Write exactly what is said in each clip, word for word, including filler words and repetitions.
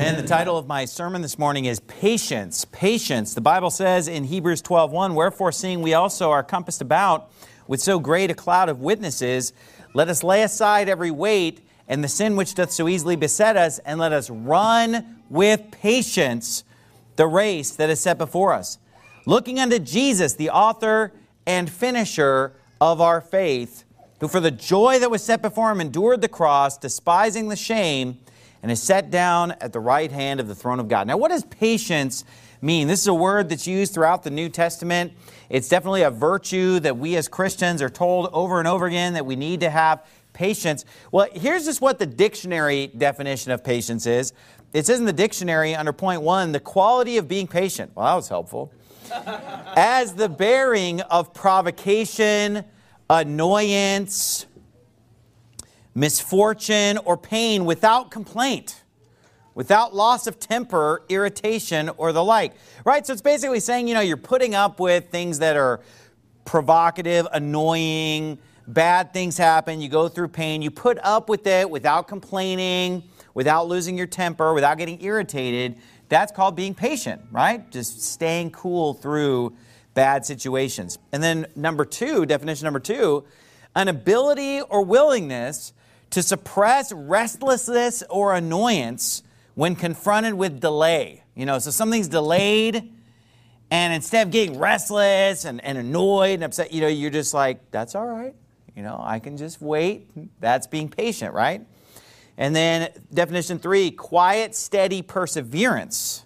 Amen. The title of my sermon this morning is Patience. Patience. The Bible says in Hebrews twelve one, "Wherefore, seeing we also are compassed about with so great a cloud of witnesses, let us lay aside every weight and the sin which doth so easily beset us, and let us run with patience the race that is set before us, looking unto Jesus, the author and finisher of our faith, who for the joy that was set before him endured the cross, despising the shame, and is set down at the right hand of the throne of God." Now, what does patience mean? This is a word that's used throughout the New Testament. It's definitely a virtue that we as Christians are told over and over again that we need to have patience. Well, here's just what the dictionary definition of patience is. It says in the dictionary under point one, the quality of being patient. Well, that was helpful. As the bearing of provocation, annoyance, misfortune, or pain without complaint, without loss of temper, irritation, or the like. Right? So it's basically saying, you know, you're putting up with things that are provocative, annoying, bad things happen, you go through pain, you put up with it without complaining, without losing your temper, without getting irritated. That's called being patient, right? Just staying cool through bad situations. And then number two, definition number two, an ability or willingness to suppress restlessness or annoyance when confronted with delay. You know, so something's delayed, and instead of getting restless and, and annoyed and upset, you know, you're just like, that's all right. You know, I can just wait. That's being patient, right? And then definition three, quiet, steady perseverance,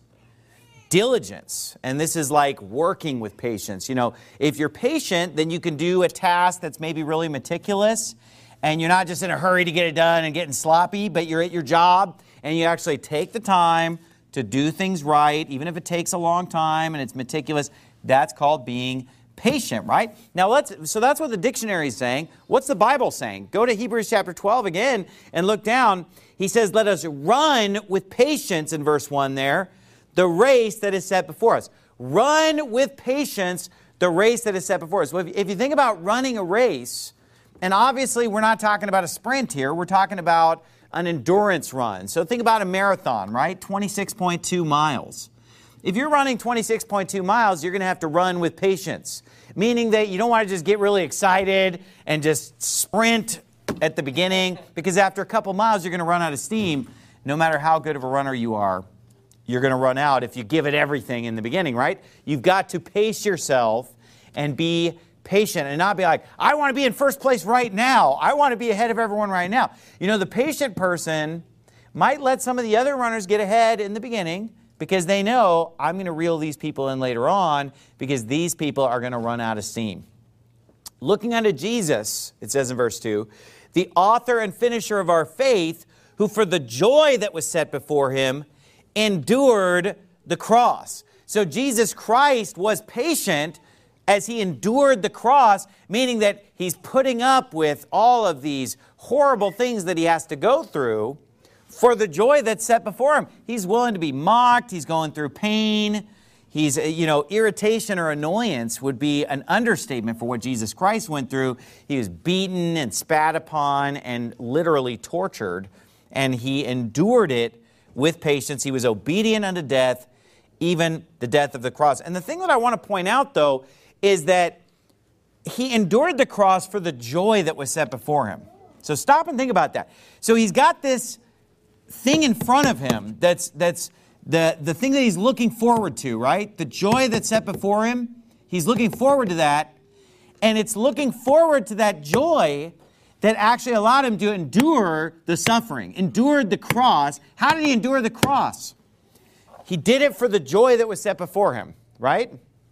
diligence. And this is like working with patience. You know, if you're patient, then you can do a task that's maybe really meticulous, and you're not just in a hurry to get it done and getting sloppy, but you're at your job and you actually take the time to do things right, even if it takes a long time and it's meticulous. That's called being patient, right? Now, let's. So that's what the dictionary is saying. What's the Bible saying? Go to Hebrews chapter twelve again and look down. He says, let us run with patience in verse one there, the race that is set before us. Run with patience the race that is set before us. Well, if, if you think about running a race, and obviously we're not talking about a sprint here, we're talking about an endurance run. So think about a marathon, right? twenty-six point two miles. If you're running twenty-six point two miles, you're going to have to run with patience, meaning that you don't want to just get really excited and just sprint at the beginning, because after a couple miles, you're going to run out of steam. No matter how good of a runner you are, you're going to run out if you give it everything in the beginning, right? You've got to pace yourself and be patient and not be like, I want to be in first place right now. I want to be ahead of everyone right now. You know, the patient person might let some of the other runners get ahead in the beginning, because they know, I'm going to reel these people in later on, because these people are going to run out of steam. Looking unto Jesus, it says in verse two, the author and finisher of our faith, who for the joy that was set before him endured the cross. So Jesus Christ was patient as he endured the cross, meaning that he's putting up with all of these horrible things that he has to go through for the joy that's set before him. He's willing to be mocked. He's going through pain. He's, you know, irritation or annoyance would be an understatement for what Jesus Christ went through. He was beaten and spat upon and literally tortured, and he endured it with patience. He was obedient unto death, even the death of the cross. And the thing that I want to point out, though, is that he endured the cross for the joy that was set before him. So stop and think about that. So he's got this thing in front of him that's that's the, the thing that he's looking forward to, right? The joy that's set before him, he's looking forward to that. And it's looking forward to that joy that actually allowed him to endure the suffering, endured the cross. How did he endure the cross? He did it for the joy that was set before him, right?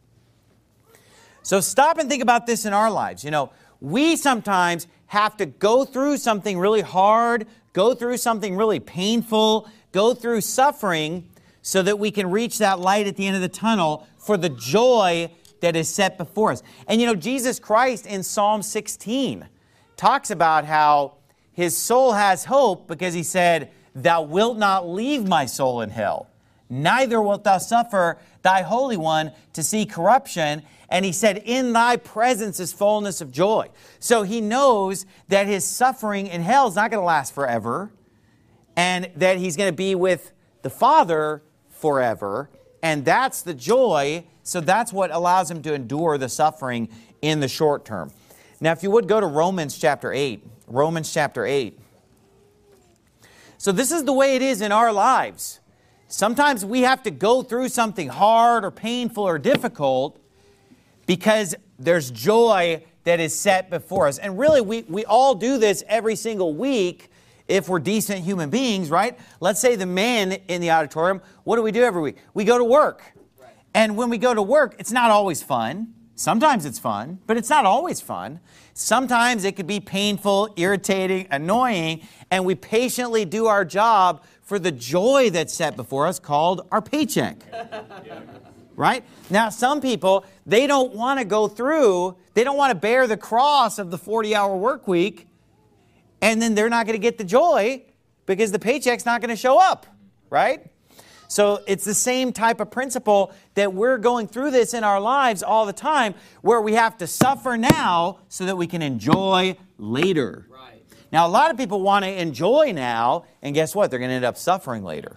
So stop and think about this in our lives. You know, we sometimes have to go through something really hard, go through something really painful, go through suffering so that we can reach that light at the end of the tunnel for the joy that is set before us. And you know, Jesus Christ in Psalm sixteen talks about how his soul has hope because he said, thou wilt not leave my soul in hell, neither wilt thou suffer thy Holy One to see corruption. And he said, in thy presence is fullness of joy. So he knows that his suffering in hell is not going to last forever, and that he's going to be with the Father forever. And that's the joy. So that's what allows him to endure the suffering in the short term. Now, if you would go to Romans chapter eight. Romans chapter eight. So this is the way it is in our lives. Sometimes we have to go through something hard or painful or difficult because there's joy that is set before us. And really, we, we all do this every single week if we're decent human beings, right? Let's say the men in the auditorium, what do we do every week? We go to work. Right. And when we go to work, it's not always fun. Sometimes it's fun, but it's not always fun. Sometimes it could be painful, irritating, annoying, and we patiently do our job for the joy that's set before us called our paycheck. Right? Now, some people, they don't want to go through, they don't want to bear the cross of the forty-hour work week, and then they're not going to get the joy because the paycheck's not going to show up, right? So it's the same type of principle that we're going through this in our lives all the time, where we have to suffer now so that we can enjoy later. Right. Now, a lot of people want to enjoy now, and guess what? They're going to end up suffering later.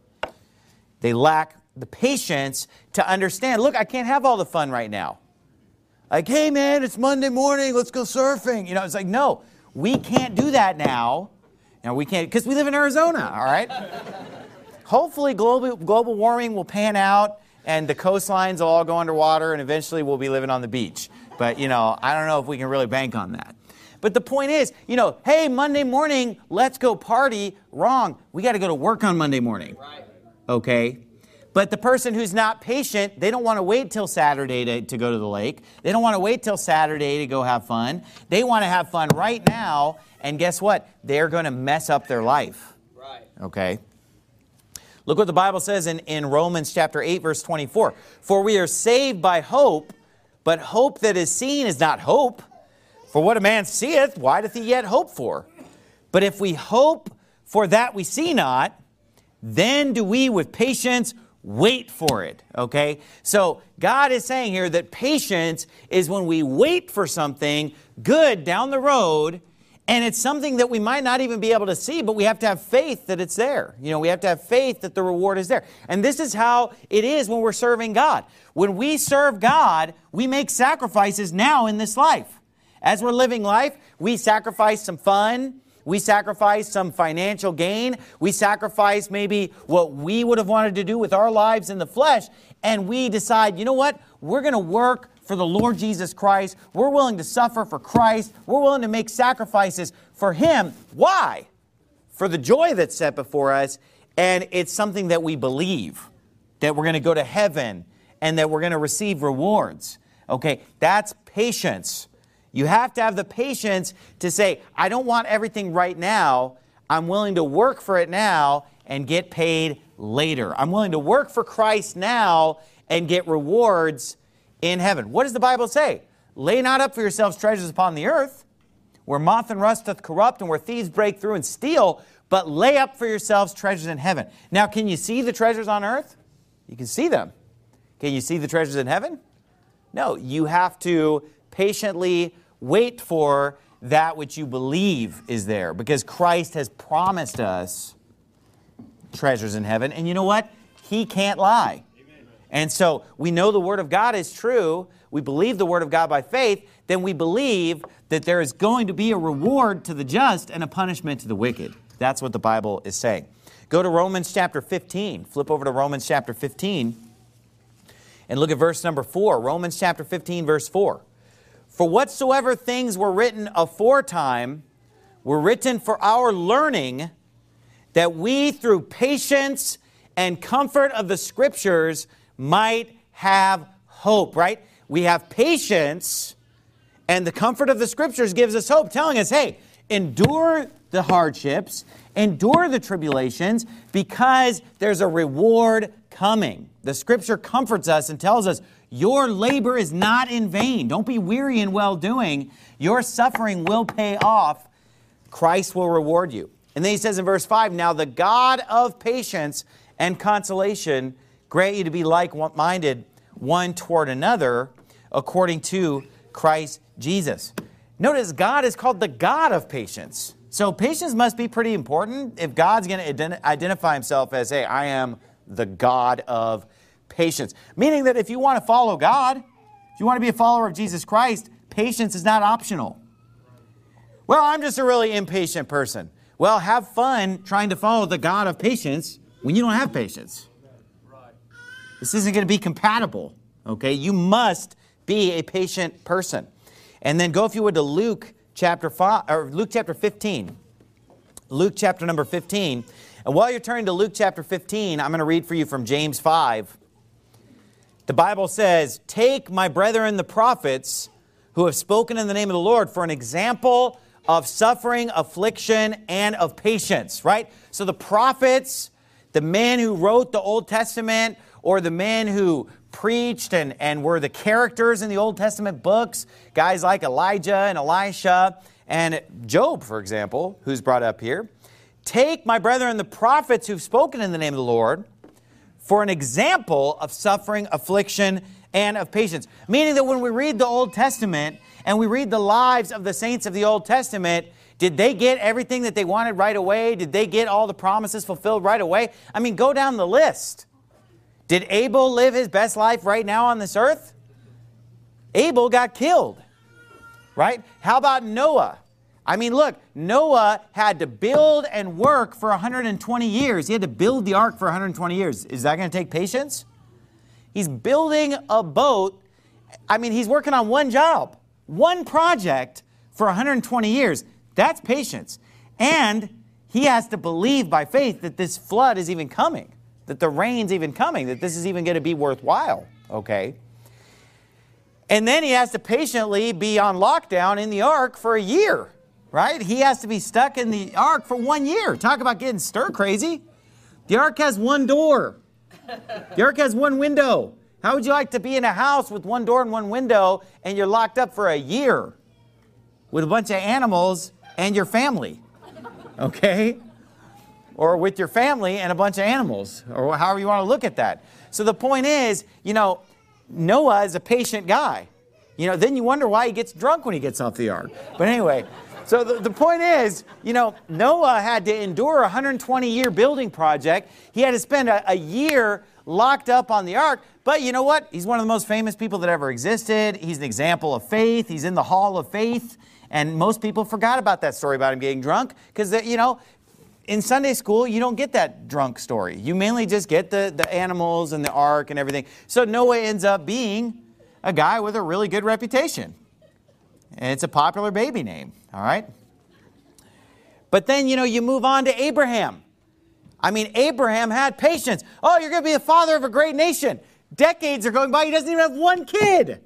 They lack the patience to understand, look, I can't have all the fun right now. Like, hey, man, it's Monday morning. Let's go surfing. You know, it's like, no, we can't do that now. You know, we can't, because we live in Arizona, all right? Hopefully, global, global warming will pan out, and the coastlines will all go underwater, and eventually we'll be living on the beach. But, you know, I don't know if we can really bank on that. But the point is, you know, hey, Monday morning, let's go party. Wrong. We got to go to work on Monday morning. Okay? But the person who's not patient, they don't want to wait till Saturday to, to go to the lake. They don't want to wait till Saturday to go have fun. They want to have fun right now. And guess what? They're going to mess up their life. Right. Okay? Look what the Bible says in, in Romans chapter eight, verse twenty-four. For we are saved by hope, but hope that is seen is not hope. For what a man seeth, why doth he yet hope for? But if we hope for that we see not, then do we with patience wait for it. Okay? So God is saying here that patience is when we wait for something good down the road, and it's something that we might not even be able to see, but we have to have faith that it's there. You know, we have to have faith that the reward is there. And this is how it is when we're serving God. When we serve God, we make sacrifices now in this life. As we're living life, we sacrifice some fun. We sacrifice some financial gain. We sacrifice maybe what we would have wanted to do with our lives in the flesh. And we decide, you know what? We're going to work for the Lord Jesus Christ. We're willing to suffer for Christ. We're willing to make sacrifices for Him. Why? For the joy that's set before us. And it's something that we believe, that we're going to go to heaven and that we're going to receive rewards. Okay, that's patience. You have to have the patience to say, I don't want everything right now. I'm willing to work for it now and get paid later. I'm willing to work for Christ now and get rewards in heaven. What does the Bible say? Lay not up for yourselves treasures upon the earth, where moth and rust doth corrupt and where thieves break through and steal, but lay up for yourselves treasures in heaven. Now, can you see the treasures on earth? You can see them. Can you see the treasures in heaven? No, you have to patiently wait for that which you believe is there, because Christ has promised us treasures in heaven. And you know what? He can't lie. Amen. And so we know the Word of God is true. We believe the Word of God by faith. Then we believe that there is going to be a reward to the just and a punishment to the wicked. That's what the Bible is saying. Go to Romans chapter fifteen. Flip over to Romans chapter fifteen and look at verse number four. Romans chapter fifteen, verse four. For whatsoever things were written aforetime were written for our learning, that we through patience and comfort of the Scriptures might have hope, right? We have patience, and the comfort of the Scriptures gives us hope, telling us, hey, endure the hardships, endure the tribulations, because there's a reward coming. The Scripture comforts us and tells us, your labor is not in vain. Don't be weary in well-doing. Your suffering will pay off. Christ will reward you. And then he says in verse five, now the God of patience and consolation grant you to be like-minded one toward another according to Christ Jesus. Notice God is called the God of patience. So patience must be pretty important if God's going to ident- identify himself as, hey, I am the God of patience. Meaning that if you want to follow God, if you want to be a follower of Jesus Christ, patience is not optional. Well, I'm just a really impatient person. Well, have fun trying to follow the God of patience when you don't have patience. This isn't going to be compatible, okay? You must be a patient person. And then go, if you would, to Luke chapter five, or Luke chapter fifteen. Luke chapter number fifteen. And while you're turning to Luke chapter fifteen, I'm going to read for you from James five. The Bible says, "Take my brethren the prophets who have spoken in the name of the Lord for an example of suffering, affliction, and of patience," right? So the prophets, the men who wrote the Old Testament, or the men who preached and, and were the characters in the Old Testament books, guys like Elijah and Elisha and Job, for example, who's brought up here. "Take my brethren the prophets who've spoken in the name of the Lord for an example of suffering, affliction, and of patience." Meaning that when we read the Old Testament and we read the lives of the saints of the Old Testament, did they get everything that they wanted right away? Did they get all the promises fulfilled right away? I mean, go down the list. Did Abel live his best life right now on this earth? Abel got killed, right? How about Noah? I mean, look, Noah had to build and work for one hundred twenty years. He had to build the ark for one hundred twenty years. Is that going to take patience? He's building a boat. I mean, he's working on one job, one project for one hundred twenty years. That's patience. And he has to believe by faith that this flood is even coming, that the rain's even coming, that this is even going to be worthwhile, okay? And then he has to patiently be on lockdown in the ark for a year, right? He has to be stuck in the ark for one year. Talk about getting stir crazy. The ark has one door. The ark has one window. How would you like to be in a house with one door and one window and you're locked up for a year with a bunch of animals and your family, okay? Or with your family and a bunch of animals, or however you want to look at that. So the point is, you know, Noah is a patient guy. You know, then you wonder why he gets drunk when he gets off the ark. But anyway, so the, the point is, you know, Noah had to endure a one hundred twenty year building project. He had to spend a, a year locked up on the ark. But you know what? He's one of the most famous people that ever existed. He's an example of faith. He's in the hall of faith. And most people forgot about that story about him getting drunk because, you know, in Sunday school, you don't get that drunk story. You mainly just get the, the animals and the ark and everything. So Noah ends up being a guy with a really good reputation. And it's a popular baby name, all right? But then, you know, you move on to Abraham. I mean, Abraham had patience. Oh, you're going to be the father of a great nation. Decades are going by. He doesn't even have one kid.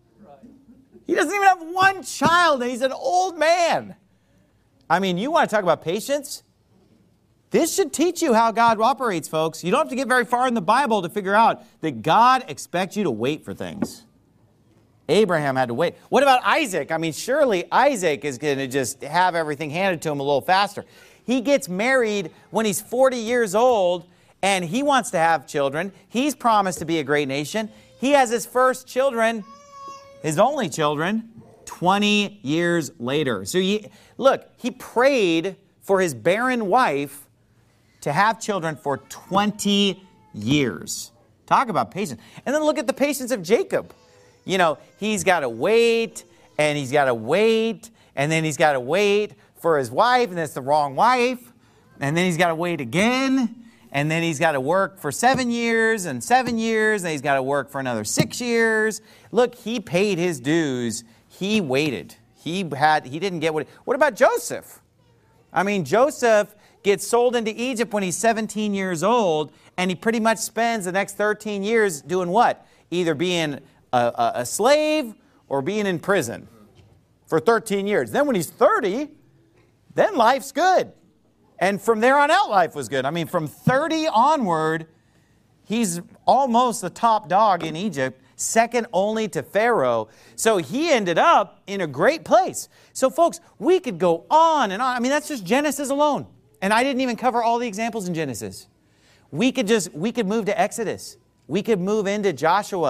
He doesn't even have one child, and he's an old man. I mean, you want to talk about patience? This should teach you how God operates, folks. You don't have to get very far in the Bible to figure out that God expects you to wait for things. Abraham had to wait. What about Isaac? I mean, surely Isaac is going to just have everything handed to him a little faster. He gets married when he's forty years old, and he wants to have children. He's promised to be a great nation. He has his first children, his only children, twenty years later. So he, look, he prayed for his barren wife to have children for twenty years. Talk about patience. And then look at the patience of Jacob. You know, he's got to wait, and he's got to wait, and then he's got to wait for his wife, and that's the wrong wife. And then he's got to wait again, and then he's got to work for seven years, and seven years, and he's got to work for another six years. Look, he paid his dues. He waited. He had. He didn't get what... What about Joseph? I mean, Joseph gets sold into Egypt when he's seventeen years old, and he pretty much spends the next thirteen years doing what? Either being a, a, a slave or being in prison for thirteen years. Then when he's thirty, then life's good. And from there on out, life was good. I mean, from thirty onward, he's almost the top dog in Egypt, second only to Pharaoh. So he ended up in a great place. So folks, we could go on and on. I mean, that's just Genesis alone. And I didn't even cover all the examples in Genesis. We could just, we could move to Exodus. We could move into Joshua,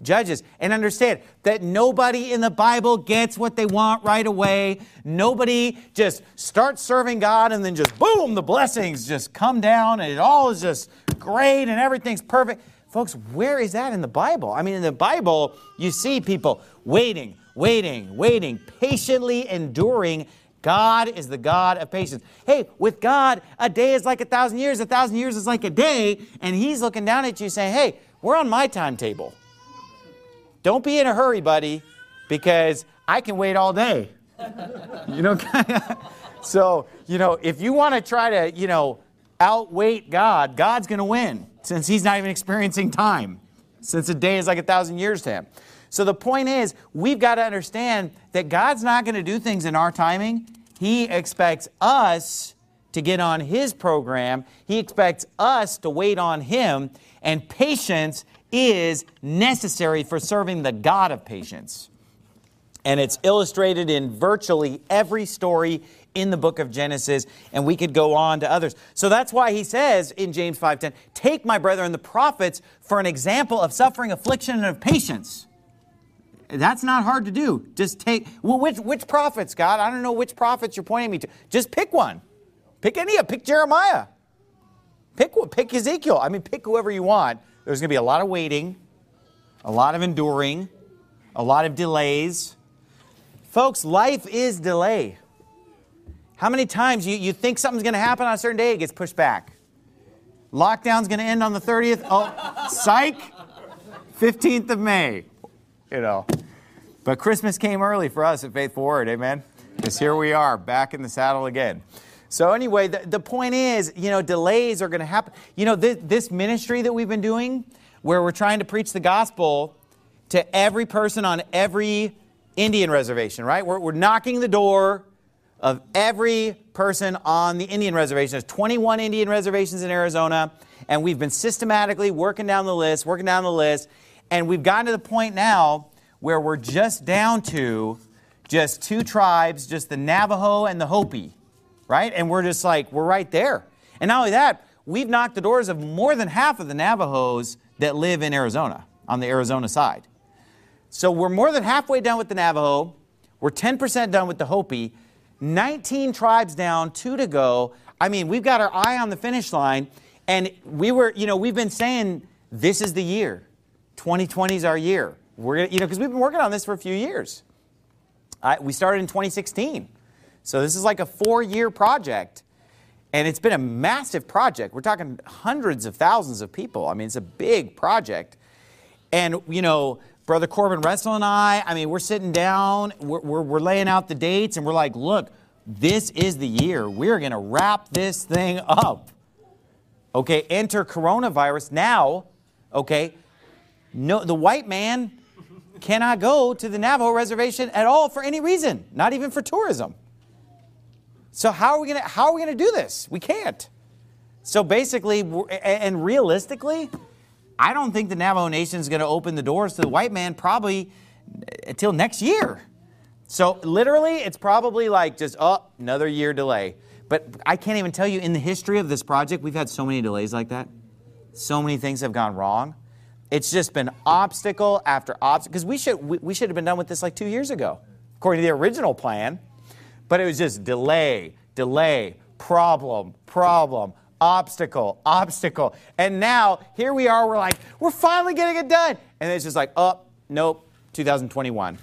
Judges. And understand that nobody in the Bible gets what they want right away. Nobody just starts serving God and then just boom, the blessings just come down and it all is just great and everything's perfect. Folks, where is that in the Bible? I mean, in the Bible, you see people waiting, waiting, waiting, patiently enduring. God is the God of patience. Hey, with God, a day is like a thousand years. A thousand years is like a day. And He's looking down at you saying, hey, we're on my timetable. Don't be in a hurry, buddy, because I can wait all day. You know, so, you know, if you want to try to, you know, outwait God, God's going to win since He's not even experiencing time, since a day is like a thousand years to Him. So the point is, we've got to understand that God's not going to do things in our timing. He expects us to get on His program. He expects us to wait on Him. And patience is necessary for serving the God of patience. And it's illustrated in virtually every story in the book of Genesis, and we could go on to others. So that's why he says in James five ten, take my brethren the prophets for an example of suffering, affliction, and of patience. That's not hard to do. Just take, well, which, which prophets, God? I don't know which prophets you're pointing me to. Just pick one. Pick any, pick Jeremiah. Pick, pick Ezekiel. I mean, pick whoever you want. There's going to be a lot of waiting, a lot of enduring, a lot of delays. Folks, life is delay. How many times you, you think something's going to happen on a certain day, it gets pushed back. Lockdown's going to end on the thirtieth. Oh, psych, fifteenth of May. You know, but Christmas came early for us at Faith Forward, amen? Because here we are, back in the saddle again. So anyway, the, the point is, you know, delays are going to happen. You know, this, this ministry that we've been doing, where we're trying to preach the gospel to every person on every Indian reservation, right? We're, we're knocking the door of every person on the Indian reservation. There's twenty-one Indian reservations in Arizona, and we've been systematically working down the list, working down the list, and we've gotten to the point now where we're just down to just two tribes, just the Navajo and the Hopi, right? And we're just like, we're right there. And not only that, we've knocked the doors of more than half of the Navajos that live in Arizona, on the Arizona side. So we're more than halfway done with the Navajo. We're ten percent done with the Hopi. nineteen tribes down, two to go. I mean, we've got our eye on the finish line. And we were, you know, we've been saying this is the year. twenty twenty is our year. We're gonna, you know, because we've been working on this for a few years. I, we started in twenty sixteen. So this is like a four-year project. And it's been a massive project. We're talking hundreds of thousands of people. I mean, it's a big project. And, you know, Brother Corbin Russell and I, I mean, we're sitting down, we're, we're, we're laying out the dates, and we're like, look, this is the year. We're going to wrap this thing up. Okay, enter coronavirus now. Okay, no, the white man cannot go to the Navajo reservation at all for any reason, not even for tourism. So how are we going to how are we going to do this? We can't. So basically, and realistically, I don't think the Navajo Nation is going to open the doors to the white man probably until next year. So literally, it's probably like just, oh, another year delay. But I can't even tell you, in the history of this project, we've had so many delays like that. So many things have gone wrong. It's just been obstacle after obstacle. Because we should, we, we should have been done with this like two years ago, according to the original plan. But it was just delay, delay, problem, problem, obstacle, obstacle. And now, here we are, we're like, we're finally getting it done. And it's just like, oh, nope, two thousand twenty-one.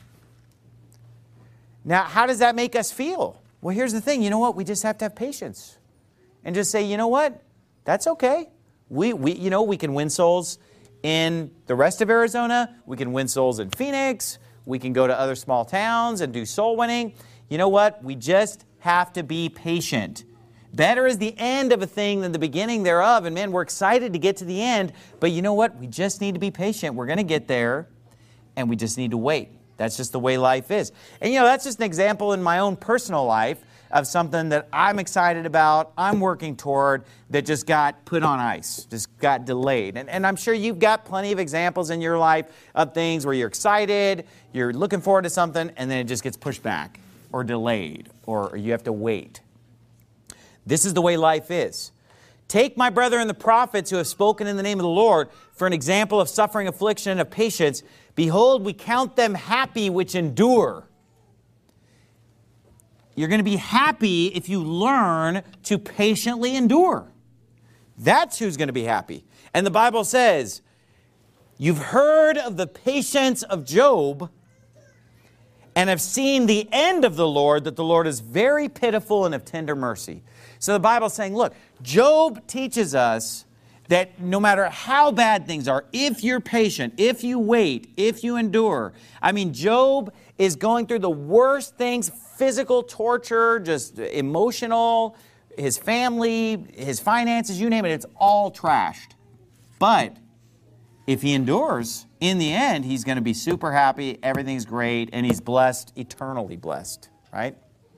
Now, how does that make us feel? Well, here's the thing. You know what? We just have to have patience. And just say, you know what? That's okay. We, we, you know, we can win souls in the rest of Arizona. We can win souls in Phoenix. We can go to other small towns and do soul winning. You know what? We just have to be patient. Better is the end of a thing than the beginning thereof. And man, we're excited to get to the end. But you know what? We just need to be patient. We're going to get there, and we just need to wait. That's just the way life is. And you know, that's just an example in my own personal life of something that I'm excited about, I'm working toward, that just got put on ice, just got delayed. And, and I'm sure you've got plenty of examples in your life of things where you're excited, you're looking forward to something, and then it just gets pushed back or delayed, or you have to wait. This is the way life is. Take my brethren the prophets who have spoken in the name of the Lord for an example of suffering, affliction, and of patience. Behold, we count them happy which endure. You're going to be happy if you learn to patiently endure. That's who's going to be happy. And the Bible says, you've heard of the patience of Job and have seen the end of the Lord, that the Lord is very pitiful and of tender mercy. So the Bible's saying, look, Job teaches us that no matter how bad things are, if you're patient, if you wait, if you endure. I mean, Job is going through the worst things, physical torture, just emotional, his family, his finances, you name it, it's all trashed. But if he endures, in the end, he's going to be super happy, everything's great, and he's blessed, eternally blessed, right?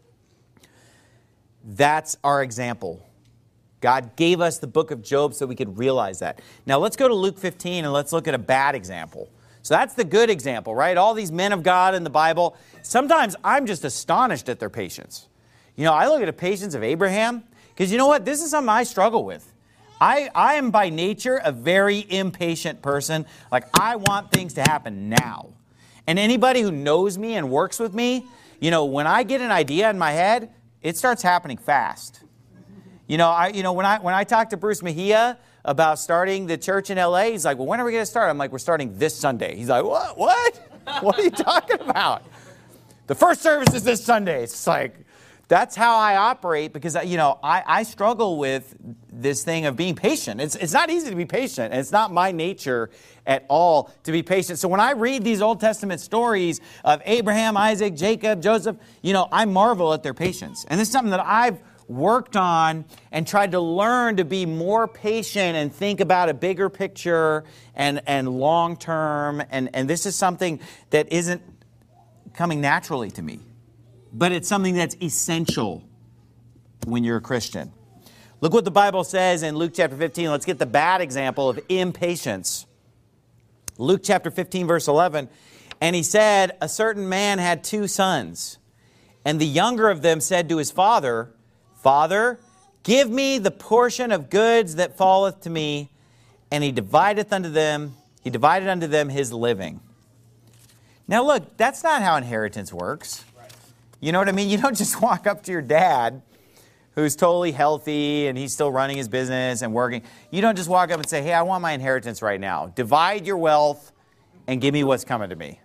That's our example. God gave us the book of Job so we could realize that. Now let's go to Luke fifteen and let's look at a bad example. So that's the good example, right? All these men of God in the Bible. Sometimes I'm just astonished at their patience. You know, I look at the patience of Abraham, because you know what? This is something I struggle with. I, I am by nature a very impatient person. Like, I want things to happen now. And anybody who knows me and works with me, you know, when I get an idea in my head, it starts happening fast. You know, I, you know, when I when I talked to Bruce Mejia about starting the church in L A, he's like, well, when are we going to start? I'm like, we're starting this Sunday. He's like, what? What? What are you talking about? The first service is this Sunday. It's like, that's how I operate, because, you know, I, I struggle with this thing of being patient. It's, it's not easy to be patient, and it's not my nature at all to be patient. So when I read these Old Testament stories of Abraham, Isaac, Jacob, Joseph, you know, I marvel at their patience. And this is something that I've worked on and tried to learn to be more patient and think about a bigger picture and, and long term. And, and this is something that isn't coming naturally to me, but it's something that's essential when you're a Christian. Look what the Bible says in Luke chapter fifteen. Let's get the bad example of impatience. Luke chapter fifteen, verse eleven. And he said, a certain man had two sons, and the younger of them said to his father, Father, give me the portion of goods that falleth to me. And he divideth unto them, he divided unto them his living. Now look, that's not how inheritance works. You know what I mean? You don't just walk up to your dad, who's totally healthy and he's still running his business and working. You don't just walk up and say, hey, I want my inheritance right now. Divide your wealth and give me what's coming to me.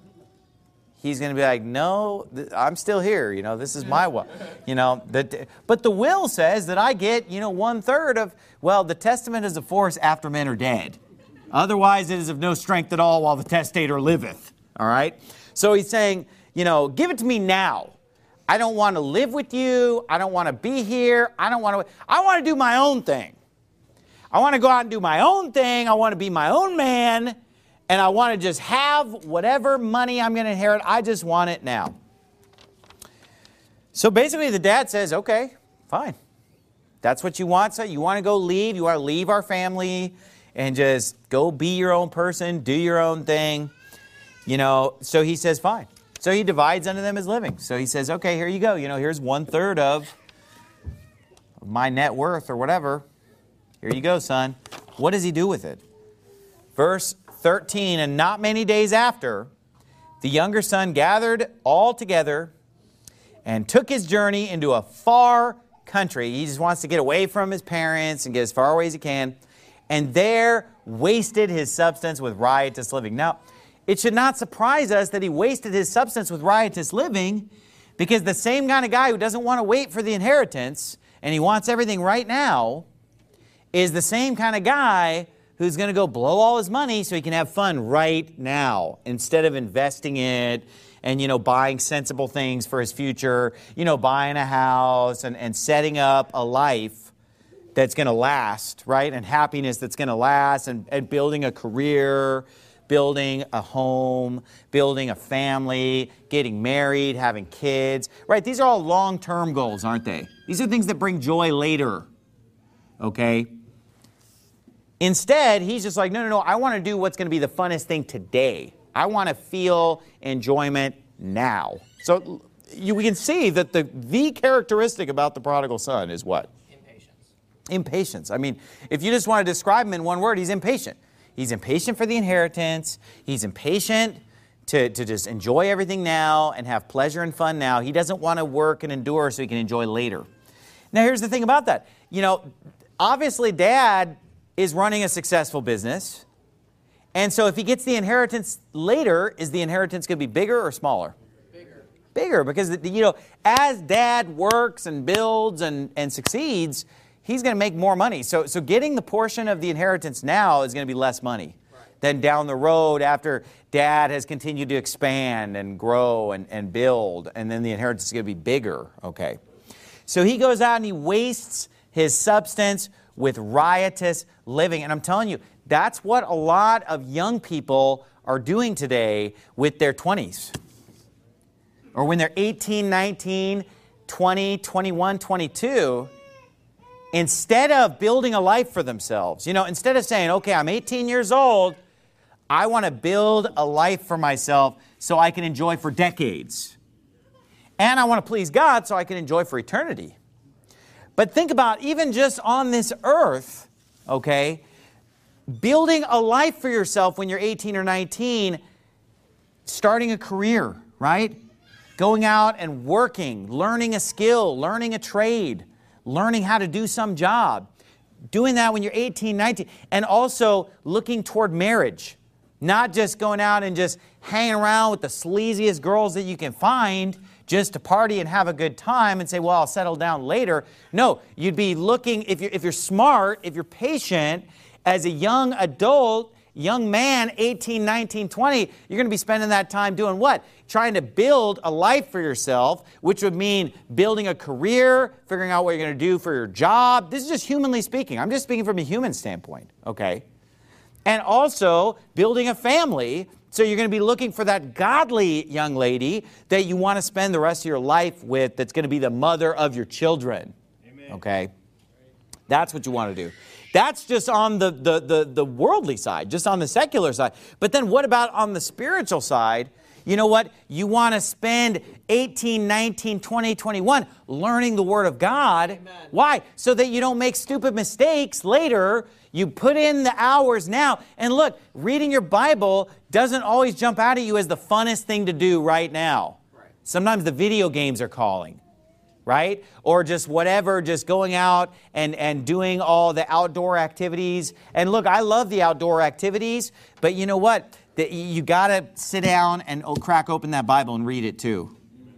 He's going to be like, no, th- I'm still here. You know, this is my wealth. You know, the, but the will says that I get, you know, one third of, well, the testament is of force after men are dead. Otherwise, it is of no strength at all while the testator liveth. All right? So he's saying, you know, give it to me now. I don't want to live with you. I don't want to be here. I don't want to, I want to do my own thing. I want to go out and do my own thing. I want to be my own man. And I want to just have whatever money I'm going to inherit. I just want it now. So basically the dad says, okay, fine. That's what you want. So you want to go leave. You want to leave our family and just go be your own person, do your own thing. You know, so he says, fine. So he divides unto them his living. So he says, okay, here you go. You know, here's one third of my net worth or whatever. Here you go, son. What does he do with it? Verse thirteen, and not many days after, the younger son gathered all together and took his journey into a far country. He just wants to get away from his parents and get as far away as he can. And there wasted his substance with riotous living. Now, it should not surprise us that he wasted his substance with riotous living, because the same kind of guy who doesn't want to wait for the inheritance and he wants everything right now is the same kind of guy who's going to go blow all his money so he can have fun right now instead of investing it and, you know, buying sensible things for his future, you know, buying a house and, and setting up a life that's going to last, right? And happiness that's going to last, and, and building a career, building a home, building a family, getting married, having kids, right? These are all long-term goals, aren't they? These are things that bring joy later, okay? Instead, he's just like, no, no, no, I want to do what's going to be the funnest thing today. I want to feel enjoyment now. So you, we can see that the, the characteristic about the prodigal son is what? Impatience. Impatience. I mean, if you just want to describe him in one word, he's impatient. He's impatient for the inheritance. He's impatient to, to just enjoy everything now and have pleasure and fun now. He doesn't want to work and endure so he can enjoy later. Now, here's the thing about that. You know, obviously, Dad is running a successful business. And so if he gets the inheritance later, is the inheritance going to be bigger or smaller? Bigger. Bigger, because, you know, as Dad works and builds and, and succeeds, he's going to make more money. So, so getting the portion of the inheritance now is going to be less money right. than down the road after Dad has continued to expand and grow and, and build, and then the inheritance is going to be bigger, okay? So he goes out and he wastes his substance with riotous living. And I'm telling you, that's what a lot of young people are doing today with their twenties. Or when they're eighteen, nineteen, twenty, twenty-one, twenty-two, instead of building a life for themselves, you know, instead of saying, okay, I'm eighteen years old, I want to build a life for myself so I can enjoy for decades. And I want to please God so I can enjoy for eternity. But think about even just on this earth, okay, building a life for yourself when you're eighteen or nineteen, starting a career, right? Going out and working, learning a skill, learning a trade, learning how to do some job. Doing that when you're eighteen, nineteen, and also looking toward marriage. Not just going out and just hanging around with the sleaziest girls that you can find just to party and have a good time and say, well, I'll settle down later. No, you'd be looking, if you're, if you're smart, if you're patient, as a young adult, young man, eighteen, nineteen, twenty, you're going to be spending that time doing what? Trying to build a life for yourself, which would mean building a career, figuring out what you're going to do for your job. This is just humanly speaking. I'm just speaking from a human standpoint, okay? And also building a family. So you're going to be looking for that godly young lady that you want to spend the rest of your life with, that's going to be the mother of your children. Amen. Okay? That's what you want to do. That's just on the, the, the, the worldly side, just on the secular side. But then what about on the spiritual side? You know what? You want to spend eighteen, nineteen, twenty, twenty-one learning the Word of God. Amen. Why? So that you don't make stupid mistakes later. You put in the hours now. And look, reading your Bible doesn't always jump out at you as the funnest thing to do right now. Right. Sometimes the video games are calling, right? Or just whatever, just going out and, and doing all the outdoor activities. And look, I love the outdoor activities, but you know what? That you got to sit down and oh, crack open that Bible and read it too.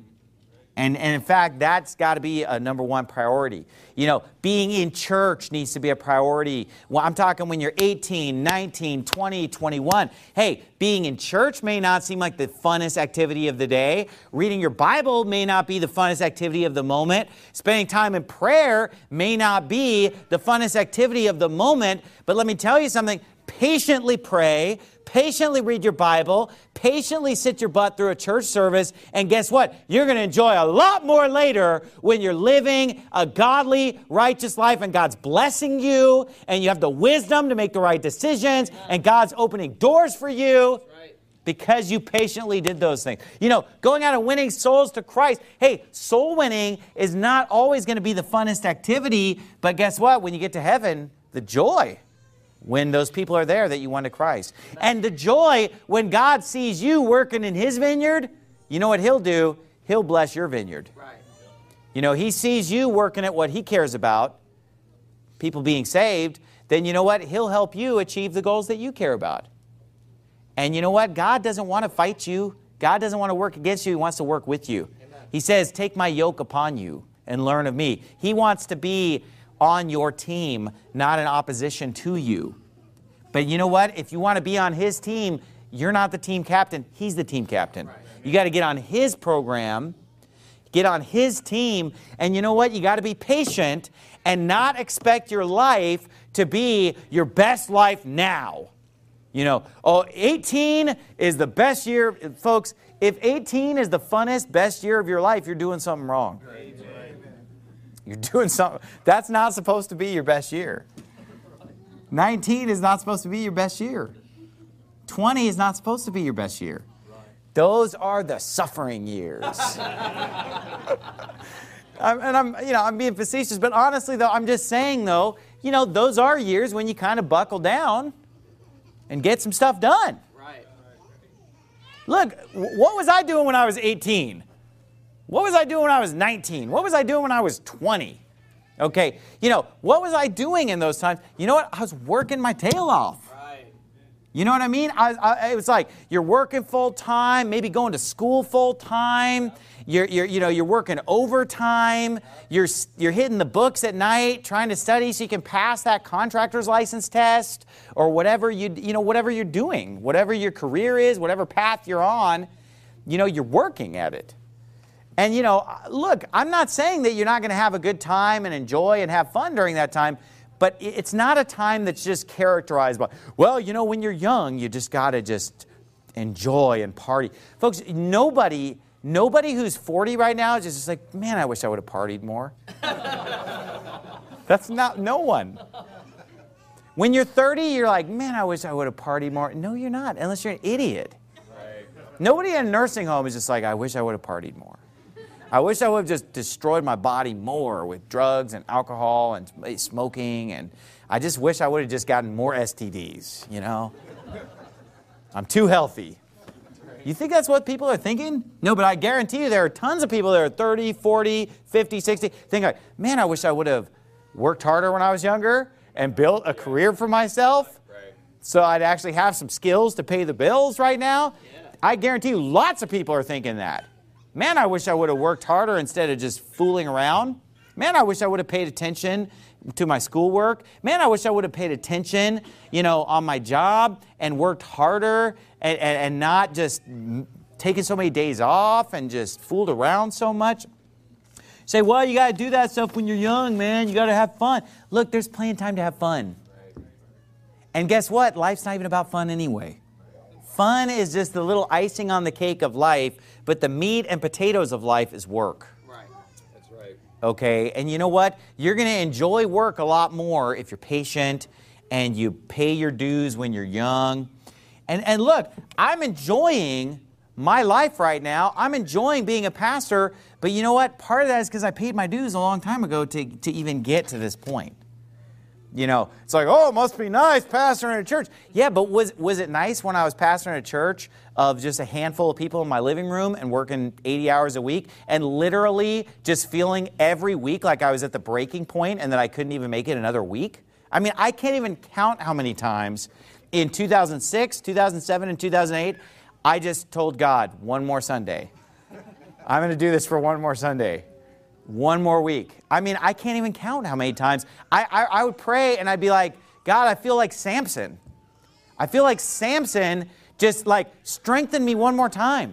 And, and in fact, that's got to be a number one priority. You know, being in church needs to be a priority. Well, I'm talking when you're eighteen, nineteen, twenty, twenty-one. Hey, being in church may not seem like the funnest activity of the day. Reading your Bible may not be the funnest activity of the moment. Spending time in prayer may not be the funnest activity of the moment. But let me tell you something. Patiently pray, patiently read your Bible, patiently sit your butt through a church service, and guess what? You're going to enjoy a lot more later when you're living a godly, righteous life and God's blessing you and you have the wisdom to make the right decisions and God's opening doors for you because you patiently did those things. You know, going out and winning souls to Christ. Hey, soul winning is not always going to be the funnest activity, but guess what? When you get to heaven, the joy when those people are there that you won to Christ. And the joy when God sees you working in His vineyard, you know what He'll do? He'll bless your vineyard. Right. You know, He sees you working at what He cares about, people being saved, then you know what? He'll help you achieve the goals that you care about. And you know what? God doesn't want to fight you. God doesn't want to work against you. He wants to work with you. Amen. He says, take my yoke upon you and learn of me. He wants to be on your team, not in opposition to you. But you know what? If you want to be on His team, you're not the team captain. He's the team captain. Right. You got to get on His program, get on His team, and you know what? You got to be patient and not expect your life to be your best life now. You know, oh, eighteen is the best year. Folks, if eighteen is the funnest, best year of your life, you're doing something wrong. Right. You're doing something. That's not supposed to be your best year. nineteen is not supposed to be your best year. twenty is not supposed to be your best year. Those are the suffering years. I'm, and I'm, you know, I'm being facetious, but honestly, though, I'm just saying, though, you know, those are years when you kind of buckle down and get some stuff done. Right. Look, what was I doing when I was eighteen? What was I doing when I was nineteen? What was I doing when I was twenty? Okay, you know, what was I doing in those times? You know what? I was working my tail off. You know what I mean? I, I, it was like you're working full time, maybe going to school full time. You're, you're, you know, you're working overtime. You're, you're hitting the books at night, trying to study so you can pass that contractor's license test or whatever you, you know, whatever you're doing, whatever your career is, whatever path you're on. You know, you're working at it. And you know, look, I'm not saying that you're not going to have a good time and enjoy and have fun during that time. But it's not a time that's just characterized by, well, you know, when you're young, you just got to just enjoy and party. Folks, nobody, nobody who's forty right now is just like, man, I wish I would have partied more. That's not, no one. When you're thirty, you're like, man, I wish I would have partied more. No, you're not, unless you're an idiot. Right. Nobody in a nursing home is just like, I wish I would have partied more. I wish I would have just destroyed my body more with drugs and alcohol and smoking, and I just wish I would have just gotten more S T Ds, you know? I'm too healthy. You think that's what people are thinking? No, but I guarantee you there are tons of people that are thirty, forty, fifty, sixty, think like, man, I wish I would have worked harder when I was younger and built a career for myself so I'd actually have some skills to pay the bills right now. I guarantee you lots of people are thinking that. Man, I wish I would have worked harder instead of just fooling around. Man, I wish I would have paid attention to my schoolwork. Man, I wish I would have paid attention, you know, on my job and worked harder and, and, and not just taking so many days off and just fooled around so much. Say, well, you got to do that stuff when you're young, man. You got to have fun. Look, there's plenty of time to have fun. And guess what? Life's not even about fun anyway. Fun is just the little icing on the cake of life, but the meat and potatoes of life is work. Right. That's right. Okay, and you know what? You're going to enjoy work a lot more if you're patient and you pay your dues when you're young. And, and look, I'm enjoying my life right now. I'm enjoying being a pastor, but you know what? Part of that is because I paid my dues a long time ago to, to even get to this point. You know, it's like, oh, it must be nice pastoring a church. Yeah, but was was it nice when I was pastoring a church of just a handful of people in my living room and working eighty hours a week and literally just feeling every week like I was at the breaking point and that I couldn't even make it another week? I mean, I can't even count how many times in two thousand six, two thousand seven, and two thousand eight, I just told God, one more Sunday. I'm going to do this for one more Sunday. One more week. I mean, I can't even count how many times. I, I, I would pray and I'd be like, God, I feel like Samson. I feel like Samson, just like strengthen me one more time.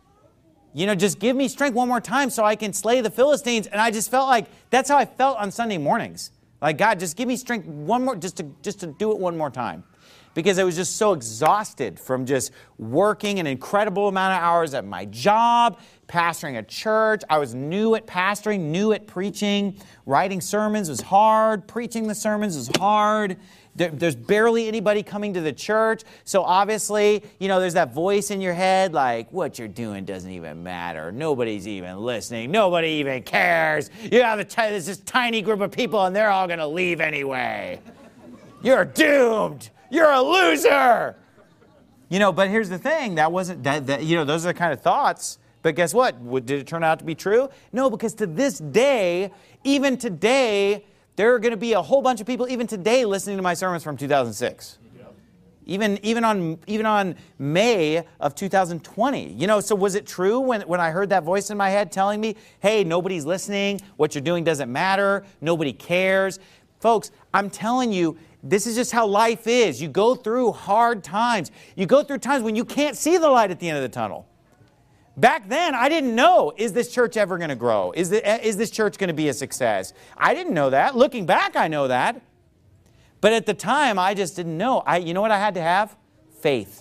You know, just give me strength one more time so I can slay the Philistines. And I just felt like that's how I felt on Sunday mornings. Like, God, just give me strength one more, just to, just to do it one more time. Because I was just so exhausted from just working an incredible amount of hours at my job, pastoring a church. I was new at pastoring, new at preaching. Writing sermons was hard. Preaching the sermons was hard. There, there's barely anybody coming to the church. So obviously, you know, there's that voice in your head like, what you're doing doesn't even matter. Nobody's even listening. Nobody even cares. You have a t- there's this tiny group of people and they're all going to leave anyway. You're doomed. You're a loser. You know, but here's the thing. That wasn't, that, that, you know, those are the kind of thoughts. But guess what? Did it turn out to be true? No, because to this day, even today, there are going to be a whole bunch of people, even today, listening to my sermons from two thousand six. Yeah. Even, even, on, even on May of two thousand twenty. You know, so was it true when, when I heard that voice in my head telling me, hey, nobody's listening, what you're doing doesn't matter, nobody cares? Folks, I'm telling you, this is just how life is. You go through hard times. You go through times when you can't see the light at the end of the tunnel. Back then, I didn't know, is this church ever going to grow? Is, the, is this church going to be a success? I didn't know that. Looking back, I know that. But at the time, I just didn't know. I, you know what I had to have? Faith.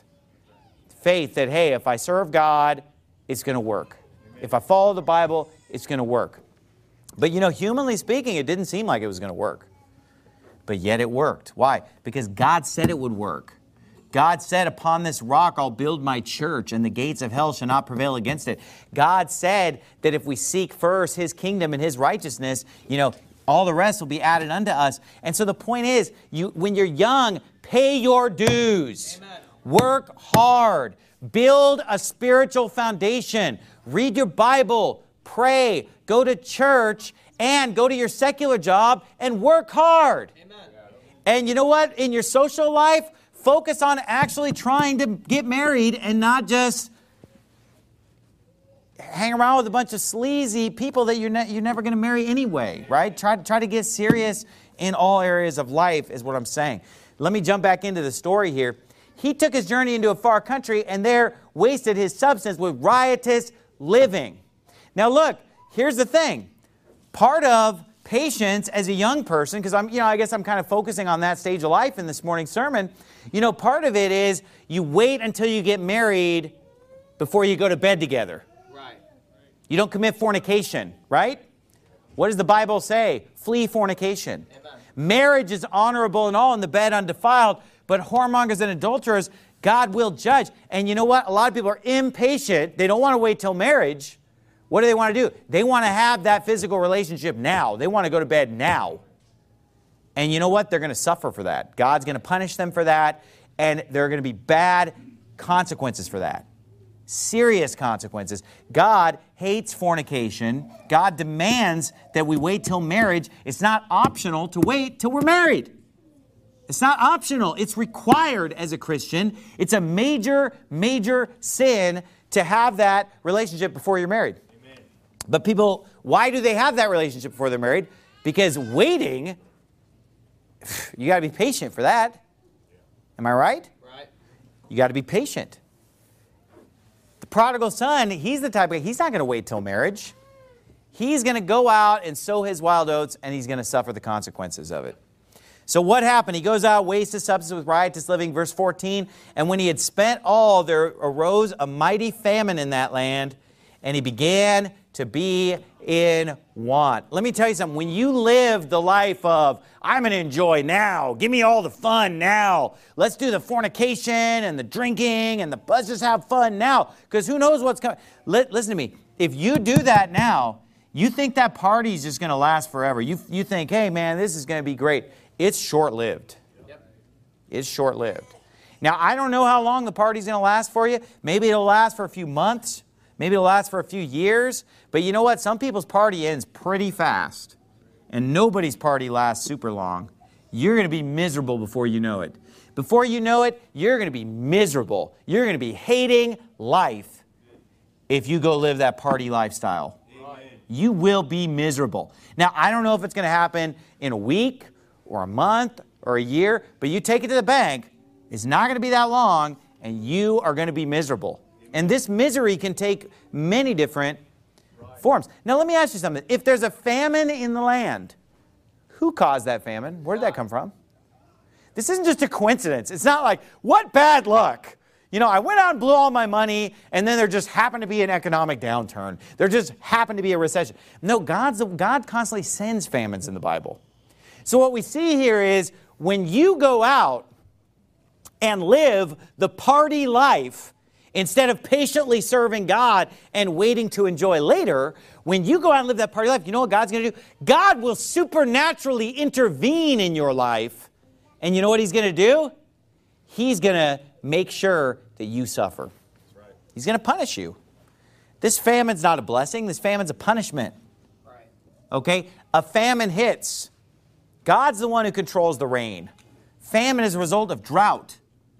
Faith that, hey, if I serve God, it's going to work. If I follow the Bible, it's going to work. But, you know, humanly speaking, it didn't seem like it was going to work. But yet it worked. Why? Because God said it would work. God said, upon this rock I'll build my church, and the gates of hell shall not prevail against it. God said that if we seek first His kingdom and His righteousness, you know, all the rest will be added unto us. And so the point is, you, when you're young, pay your dues. Amen. Work hard. Build a spiritual foundation. Read your Bible. Pray. Go to church. And go to your secular job and work hard. Amen. And you know what? In your social life, focus on actually trying to get married and not just hang around with a bunch of sleazy people that you're, ne- you're never going to marry anyway, right? Try, try to get serious in all areas of life is what I'm saying. Let me jump back into the story here. He took his journey into a far country and there wasted his substance with riotous living. Now look, here's the thing. Part of patience as a young person, because I'm, you know, I guess I'm kind of focusing on that stage of life in this morning's sermon. You know, part of it is you wait until you get married before you go to bed together. Right. You don't commit fornication, right? What does the Bible say? Flee fornication. Amen. Marriage is honorable and all, and the bed undefiled, but whoremongers and adulterers, God will judge. And you know what? A lot of people are impatient. They don't want to wait till marriage. What do they want to do? They want to have that physical relationship now. They want to go to bed now. And you know what? They're going to suffer for that. God's going to punish them for that. And there are going to be bad consequences for that. Serious consequences. God hates fornication. God demands that we wait till marriage. It's not optional to wait till we're married. It's not optional. It's required as a Christian. It's a major, major sin to have that relationship before you're married. But people, why do they have that relationship before they're married? Because waiting, you got to be patient for that. Am I right? Right. You got to be patient. The prodigal son, he's the type of, he's not going to wait till marriage. He's going to go out and sow his wild oats, and he's going to suffer the consequences of it. So what happened? He goes out, wastes his substance with riotous living. Verse fourteen, and when he had spent all, there arose a mighty famine in that land, and he began to be in want. Let me tell you something. When you live the life of, I'm going to enjoy now. Give me all the fun now. Let's do the fornication and the drinking and the, let's just have fun now. Because who knows what's coming. Listen to me. If you do that now, you think that party is just going to last forever. You, you think, hey, man, this is going to be great. It's short-lived. Yep. It's short-lived. Now, I don't know how long the party's going to last for you. Maybe it'll last for a few months. Maybe it'll last for a few years. But you know what? Some people's party ends pretty fast. And nobody's party lasts super long. You're going to be miserable before you know it. Before you know it, you're going to be miserable. You're going to be hating life if you go live that party lifestyle. Amen. You will be miserable. Now, I don't know if it's going to happen in a week or a month or a year, but you take it to the bank, it's not going to be that long, and you are going to be miserable. And this misery can take many different forms. Now, let me ask you something. If there's a famine in the land, who caused that famine? Where did that come from? This isn't just a coincidence. It's not like, what bad luck. You know, I went out and blew all my money, and then there just happened to be an economic downturn. There just happened to be a recession. No, God's, God constantly sends famines in the Bible. So what we see here is when you go out and live the party life, instead of patiently serving God and waiting to enjoy later, when you go out and live that party life, you know what God's going to do? God will supernaturally intervene in your life. And you know what He's going to do? He's going to make sure that you suffer. That's right. He's going to punish you. This famine's not a blessing. This famine's a punishment. Right. Okay? A famine hits. God's the one who controls the rain. Famine is a result of drought.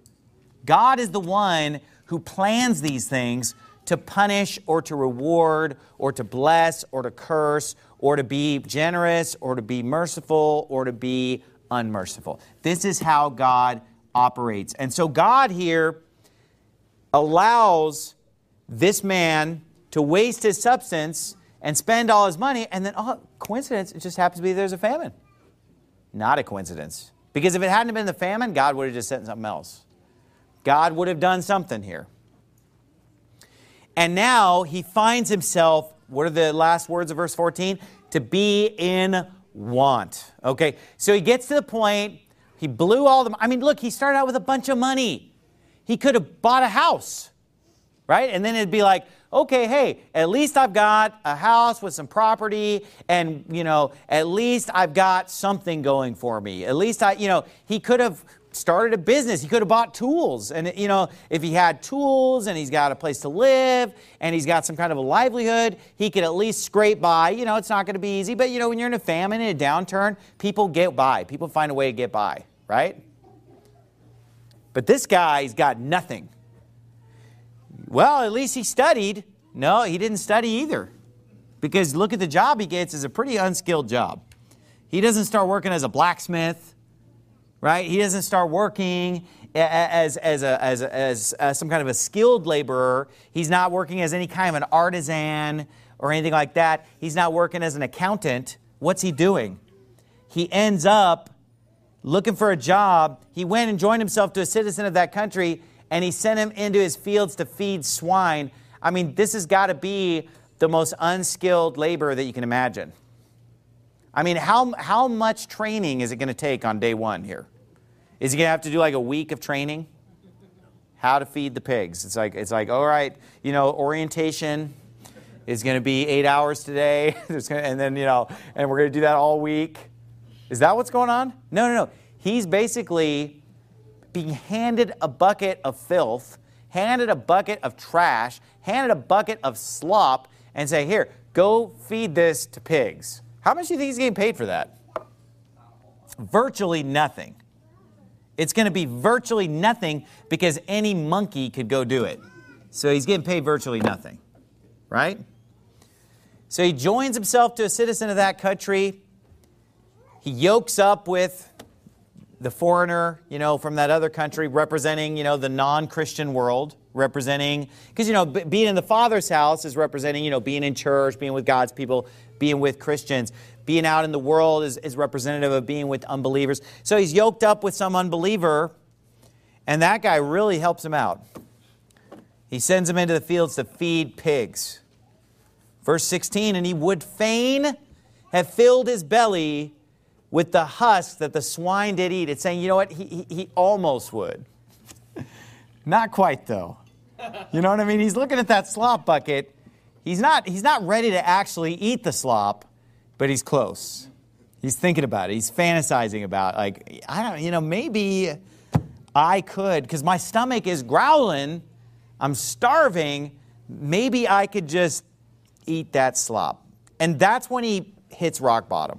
God is the one who plans these things to punish or to reward or to bless or to curse or to be generous or to be merciful or to be unmerciful. This is how God operates. And so God here allows this man to waste his substance and spend all his money, and then, oh, coincidence, it just happens to be there's a famine. Not a coincidence. Because if it hadn't been the famine, God would have just sent something else. God would have done something here. And now he finds himself, what are the last words of verse fourteen? To be in want. Okay, so he gets to the point, he blew all the, I mean, look, he started out with a bunch of money. he could have bought a house, right? And then it'd be like, okay, hey, at least I've got a house with some property, and, you know, at least I've got something going for me. At least I, you know, he could have started a business. He could have bought tools. And, you know, if he had tools and he's got a place to live and he's got some kind of a livelihood, he could at least scrape by. You know, it's not going to be easy, but, you know, when you're in a famine, in a downturn, people get by. People find a way to get by, right? But this guy's got nothing. Well, at least he studied. No, he didn't study either. Because look at the job he gets. It's a pretty unskilled job. He doesn't start working as a blacksmith, right? He doesn't start working as, as, a, as, a, as, as some kind of a skilled laborer. He's not working as any kind of an artisan or anything like that. He's not working as an accountant. What's he doing? He ends up looking for a job. He went and joined himself to a citizen of that country, and he sent him into his fields to feed swine. I mean, this has got to be the most unskilled labor that you can imagine. I mean, how, how much training is it going to take on day one here? Is he going to have to do like a week of training? How to feed the pigs. It's like, it's like, all right, you know, orientation is going to be eight hours today. And then, you know, and we're going to do that all week. Is that what's going on? No, no, no. He's basically being handed a bucket of filth, handed a bucket of trash, handed a bucket of slop, and say, here, go feed this to pigs. How much do you think he's getting paid for that? Virtually nothing. It's going to be virtually nothing because any monkey could go do it. So he's getting paid virtually nothing, right? So he joins himself to a citizen of that country. He yokes up with the foreigner, you know, from that other country, representing, you know, the non-Christian world, representing, because, you know, b- being in the Father's house is representing, you know, being in church, being with God's people, being with Christians. Being out in the world is, is representative of being with unbelievers. So he's yoked up with some unbeliever, and that guy really helps him out. He sends him into the fields to feed pigs. Verse sixteen, and he would fain have filled his belly with the husk that the swine did eat. It's saying, you know what, he, he, he almost would. Not quite, though. You know what I mean? He's looking at that slop bucket. He's not, he's not ready to actually eat the slop, but he's close. He's thinking about it. He's fantasizing about, like, I don't, you know, maybe I could, because my stomach is growling. I'm starving. Maybe I could just eat that slop. And that's when he hits rock bottom.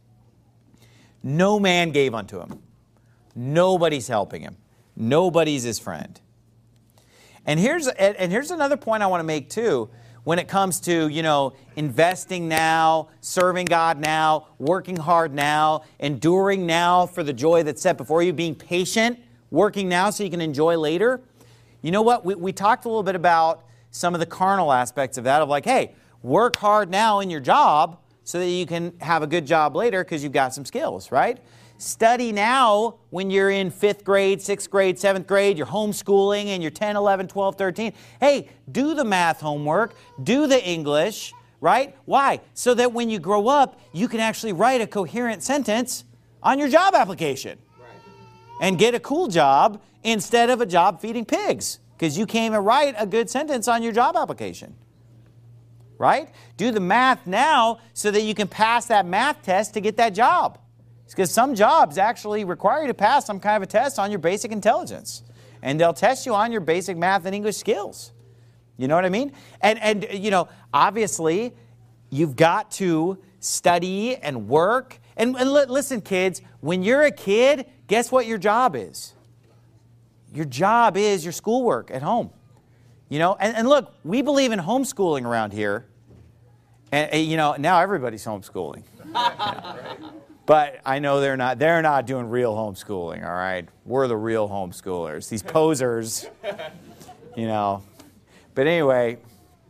No man gave unto him. Nobody's helping him. Nobody's his friend. And here's and here's another point I want to make too. When it comes to, you know, investing now, serving God now, working hard now, enduring now for the joy that's set before you, being patient, working now so you can enjoy later. You know what? We, we talked a little bit about some of the carnal aspects of that, of like, hey, work hard now in your job so that you can have a good job later because you've got some skills, right? Study now when you're in fifth grade, sixth grade, seventh grade, you're homeschooling and you're ten, eleven, twelve, thirteen. Hey, do the math homework, do the English, right? Why? So that when you grow up, you can actually write a coherent sentence on your job application. Right. And get a cool job instead of a job feeding pigs because you can't even write a good sentence on your job application. Right? Do the math now so that you can pass that math test to get that job. Because some jobs actually require you to pass some kind of a test on your basic intelligence. And they'll test you on your basic math and English skills. You know what I mean? And, and you know, obviously, you've got to study and work. And, and li- listen, kids, when you're a kid, guess what your job is? Your job is your schoolwork at home. You know, and, and look, we believe in homeschooling around here. And, and you know, now everybody's homeschooling. Yeah. But I know they're not, they're not doing real homeschooling, all right? We're the real homeschoolers. These posers, you know. But anyway,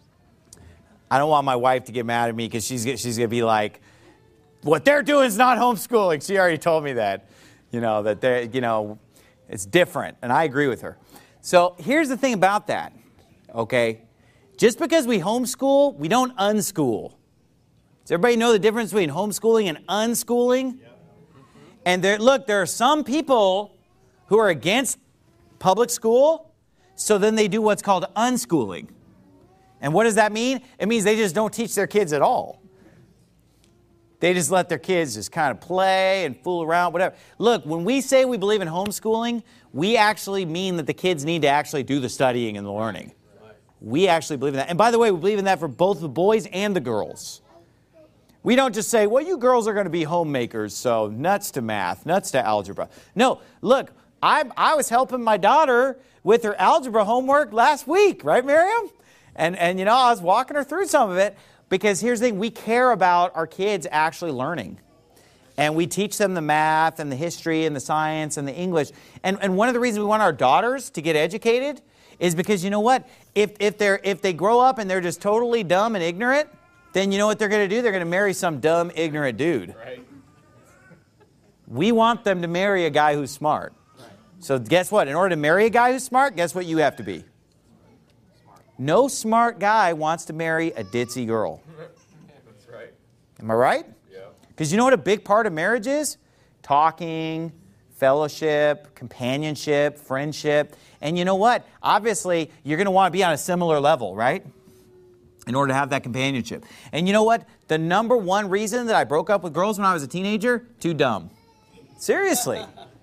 I don't want my wife to get mad at me because she's, she's going to be like, what they're doing is not homeschooling. She already told me that, you know, that they're, you know, it's different. And I agree with her. So here's the thing about that. Okay, just because we homeschool, we don't unschool. Does everybody know the difference between homeschooling and unschooling? Yep. And there, look, there are some people who are against public school, So then they do what's called unschooling. And what does that mean? It means they just don't teach their kids at all. They just let their kids just kind of play and fool around, whatever. Look, when we say we believe in homeschooling, we actually mean that the kids need to actually do the studying and the learning. We actually believe in that. And by the way, we believe in that for both the boys and the girls. We don't just say, well, you girls are going to be homemakers, so nuts to math, nuts to algebra. No, look, I, I was helping my daughter with her algebra homework last week, right, Miriam? And, and, you know, I was walking her through some of it. Because here's the thing, we care about our kids actually learning. And we teach them the math and the history and the science and the English. And, and one of the reasons we want our daughters to get educated is because, you know what? If, if, they're, if they grow up and they're just totally dumb and ignorant, then you know what they're going to do? They're going to marry some dumb, ignorant dude. Right. We want them to marry a guy who's smart. Right. So guess what? In order to marry a guy who's smart, guess what you have to be? No smart guy wants to marry a ditzy girl. That's right. Am I right? Yeah. Because you know what a big part of marriage is? Talking, fellowship, companionship, friendship. And you know what? Obviously, you're going to want to be on a similar level, right? In order to have that companionship. And you know what? The number one reason that I broke up with girls when I was a teenager? Too dumb. Seriously.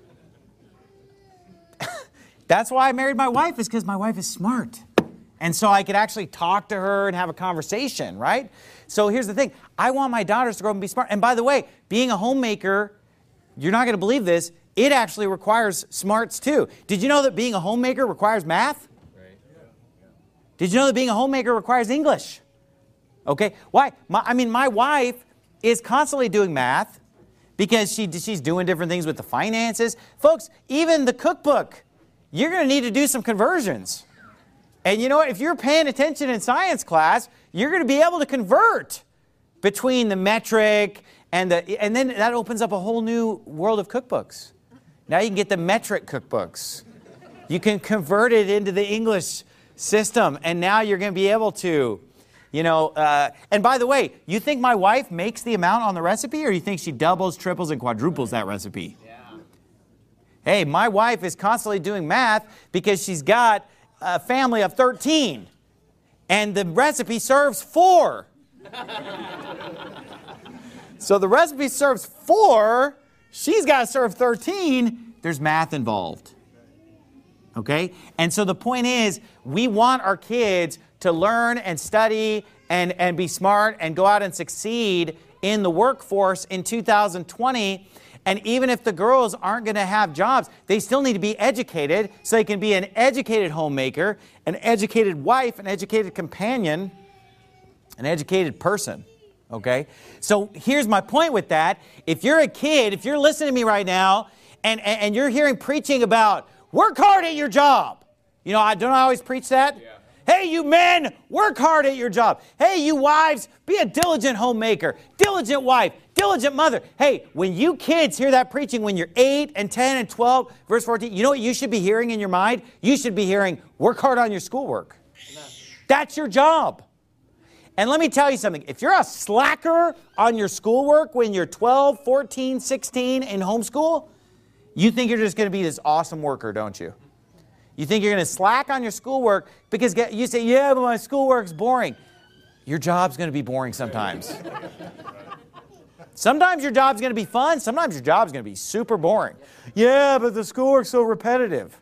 That's why I married my wife, is because my wife is smart. And so I could actually talk to her and have a conversation, right? So here's the thing. I want my daughters to grow up and be smart. And by the way, being a homemaker, you're not going to believe this, it actually requires smarts too. Did you know that being a homemaker requires math? Right. Yeah. Yeah. Did you know that being a homemaker requires English? Okay. Why? My, I mean, my wife is constantly doing math because she, she's doing different things with the finances. Folks, even the cookbook, you're going to need to do some conversions. And you know what? If you're paying attention in science class, you're going to be able to convert between the metric and the, and then that opens up a whole new world of cookbooks. Now you can get the metric cookbooks. You can convert it into the English system, and now you're going to be able to, you know, uh, and by the way, you think my wife makes the amount on the recipe, or you think she doubles, triples, and quadruples that recipe? Yeah. Hey, my wife is constantly doing math because she's got a family of thirteen, and the recipe serves four. So the recipe serves four, she's got to serve thirteen, there's math involved. Okay? And so the point is, we want our kids to learn and study and, and be smart and go out and succeed in the workforce in two thousand twenty. And even if the girls aren't going to have jobs, they still need to be educated so they can be an educated homemaker, an educated wife, an educated companion, an educated person. Okay? So here's my point with that. If you're a kid, if you're listening to me right now, and, and, and you're hearing preaching about, work hard at your job. You know, I don't I always preach that? Yeah. Hey, you men, work hard at your job. Hey, you wives, be a diligent homemaker, diligent wife, diligent mother. Hey, when you kids hear that preaching when you're eight and ten and twelve, verse fourteen, you know what you should be hearing in your mind? You should be hearing, work hard on your schoolwork. Amen. That's your job. And let me tell you something. If you're a slacker on your schoolwork when you're twelve, fourteen, sixteen in homeschool, you think you're just going to be this awesome worker, don't you? You think you're going to slack on your schoolwork because you say, yeah, but my schoolwork's boring. Your job's going to be boring sometimes. Sometimes your job's going to be fun. Sometimes your job's going to be super boring. Yeah, but the schoolwork's so repetitive.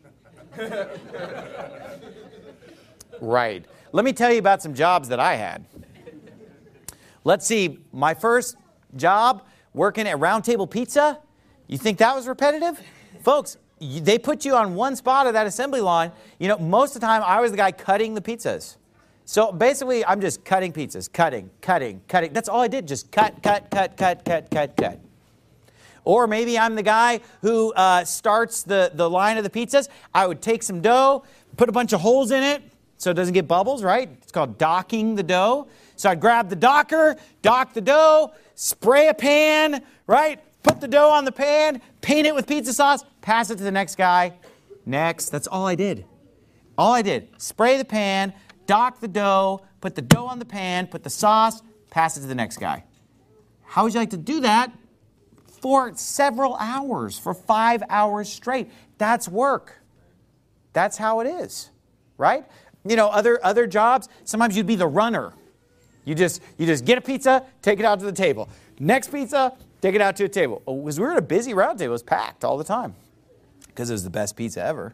Right. Let me tell you about some jobs that I had. Let's see. My first job working at Round Table Pizza. You think that was repetitive? Folks, they put you on one spot of that assembly line. You know, most of the time I was the guy cutting the pizzas. So basically I'm just cutting pizzas, cutting, cutting, cutting. That's all I did, just cut, cut, cut, cut, cut, cut, cut. Or maybe I'm the guy who uh, starts the, the line of the pizzas. I would take some dough, put a bunch of holes in it so it doesn't get bubbles, right? It's called docking the dough. So I'd grab the docker, dock the dough, spray a pan, right? Put the dough on the pan, paint it with pizza sauce, pass it to the next guy. Next. That's all I did. All I did. Spray the pan, dock the dough, put the dough on the pan, put the sauce, pass it to the next guy. How would you like to do that? For several hours, for five hours straight. That's work. That's how it is, right? You know, other other jobs, sometimes you'd be the runner. You just you just get a pizza, take it out to the table. Next pizza, take it out to a table. Because we were at a busy round table, it was packed all the time. Because it was the best pizza ever.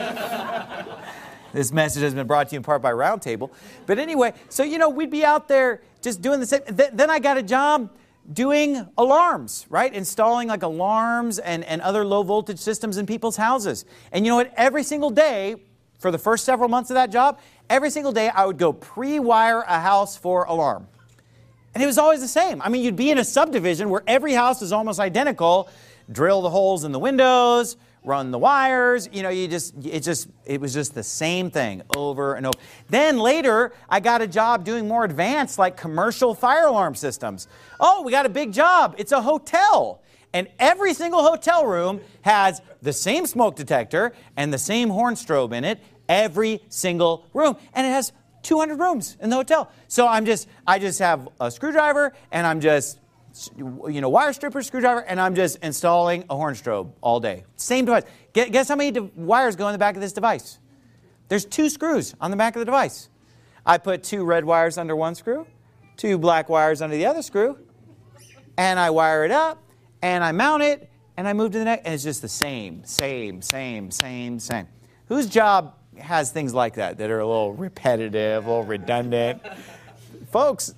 This message has been brought to you in part by Round Table. But anyway, so you know, we'd be out there just doing the same. Th- then I got a job doing alarms, right? Installing like alarms and, and other low voltage systems in people's houses. And you know what? Every single day, for the first several months of that job, every single day I would go pre-wire a house for alarm. And it was always the same. I mean, you'd be in a subdivision where every house is almost identical. Drill the holes in the windows, run the wires. You know, you just, it just, it was just the same thing over and over. Then later, I got a job doing more advanced, like commercial fire alarm systems. Oh, we got a big job. It's a hotel. And every single hotel room has the same smoke detector and the same horn strobe in it, every single room. And it has two hundred rooms in the hotel. So I'm just, I just have a screwdriver and I'm just, you know, wire stripper, screwdriver, and I'm just installing a horn strobe all day. Same device. Guess how many de- wires go in the back of this device? There's two screws on the back of the device. I put two red wires under one screw, two black wires under the other screw, and I wire it up, and I mount it, and I move to the next, and it's just the same, same, same, same, same. Whose job has things like that, that are a little repetitive, a little redundant? Folks,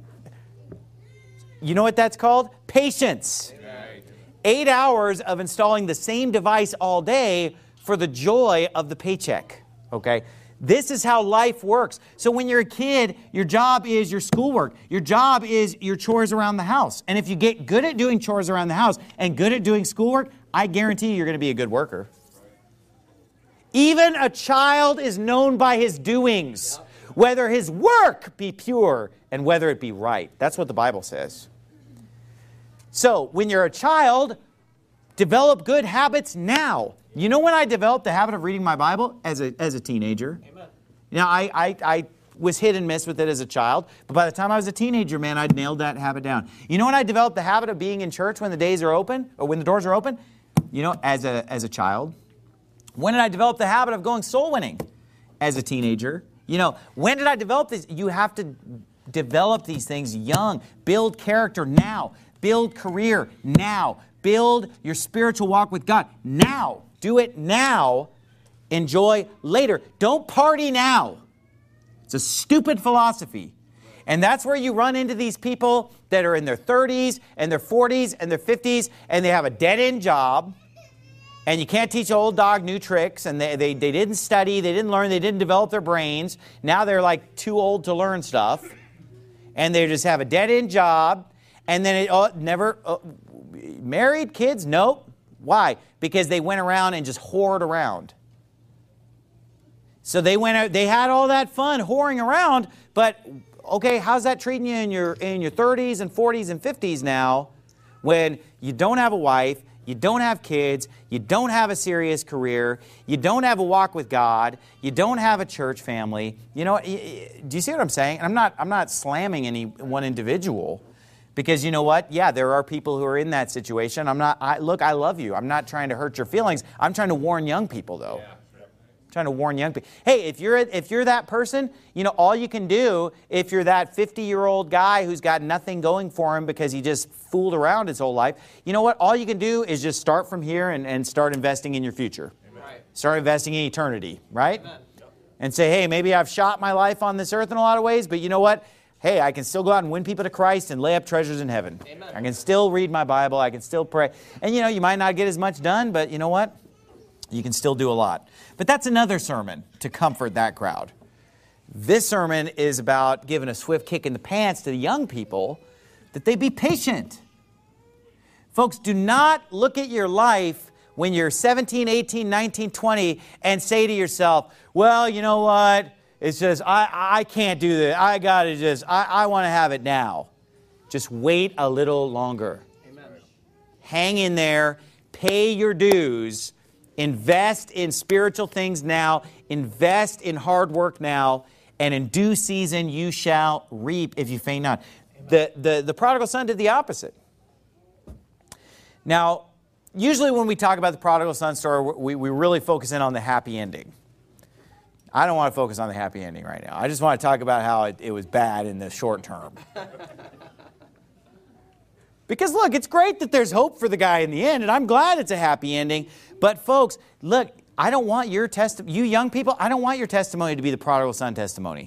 you know what that's called? Patience. Right. Eight hours of installing the same device all day for the joy of the paycheck, okay? This is how life works. So when you're a kid, your job is your schoolwork. Your job is your chores around the house. And if you get good at doing chores around the house and good at doing schoolwork, I guarantee you you're going to be a good worker. Even a child is known by his doings, whether his work be pure and whether it be right. That's what the Bible says. So when you're a child, develop good habits now. You know when I developed the habit of reading my Bible? As a, as a teenager. Amen. You know, I, I, I was hit and miss with it as a child, but by the time I was a teenager, man, I'd nailed that habit down. You know when I developed the habit of being in church when the days are open, or when the doors are open? You know, as a, as a child. When did I develop the habit of going soul winning? As a teenager. You know, when did I develop this? You have to develop these things young. Build character now. Build career now. Build your spiritual walk with God now. Do it now. Enjoy later. Don't party now. It's a stupid philosophy. And that's where you run into these people that are in their thirties and their forties and their fifties and they have a dead-end job. And you can't teach old dog new tricks. And they, they, they didn't study. They didn't learn. They didn't develop their brains. Now they're like too old to learn stuff. And they just have a dead-end job. And then it oh, never... Oh, married, kids? Nope. Why? Because they went around and just whored around. So they went out, they had all that fun whoring around, but okay, how's that treating you in your in your thirties and forties and fifties now when you don't have a wife, you don't have kids, you don't have a serious career, you don't have a walk with God, you don't have a church family. You know, do you see what I'm saying? I'm not I'm not slamming any one individual. Because you know what? Yeah, there are people who are in that situation. I'm not, I, look, I love you. I'm not trying to hurt your feelings. I'm trying to warn young people, though. Yeah. I'm trying to warn young people. Hey, if you're, if you're that person, you know, all you can do, if you're that fifty-year-old guy who's got nothing going for him because he just fooled around his whole life, you know what? All you can do is just start from here and, and start investing in your future. Amen. Start investing in eternity, right? Amen. And say, hey, maybe I've shot my life on this earth in a lot of ways, but you know what? Hey, I can still go out and win people to Christ and lay up treasures in heaven. Amen. I can still read my Bible. I can still pray. And, you know, you might not get as much done, but you know what? You can still do a lot. But that's another sermon to comfort that crowd. This sermon is about giving a swift kick in the pants to the young people that they be patient. Folks, do not look at your life when you're seventeen, eighteen, nineteen, twenty and say to yourself, well, you know what? It's just, I, I can't do this. I got to just, I, I want to have it now. Just wait a little longer. Amen. Hang in there. Pay your dues. Invest in spiritual things now. Invest in hard work now. And in due season you shall reap if you faint not. The, the, the prodigal son did the opposite. Now, usually when we talk about the prodigal son story, we, we really focus in on the happy ending. I don't want to focus on the happy ending right now. I just want to talk about how it, it was bad in the short term. Because look, it's great that there's hope for the guy in the end, and I'm glad it's a happy ending. But folks, look, I don't want your testimony, you young people, I don't want your testimony to be the prodigal son testimony.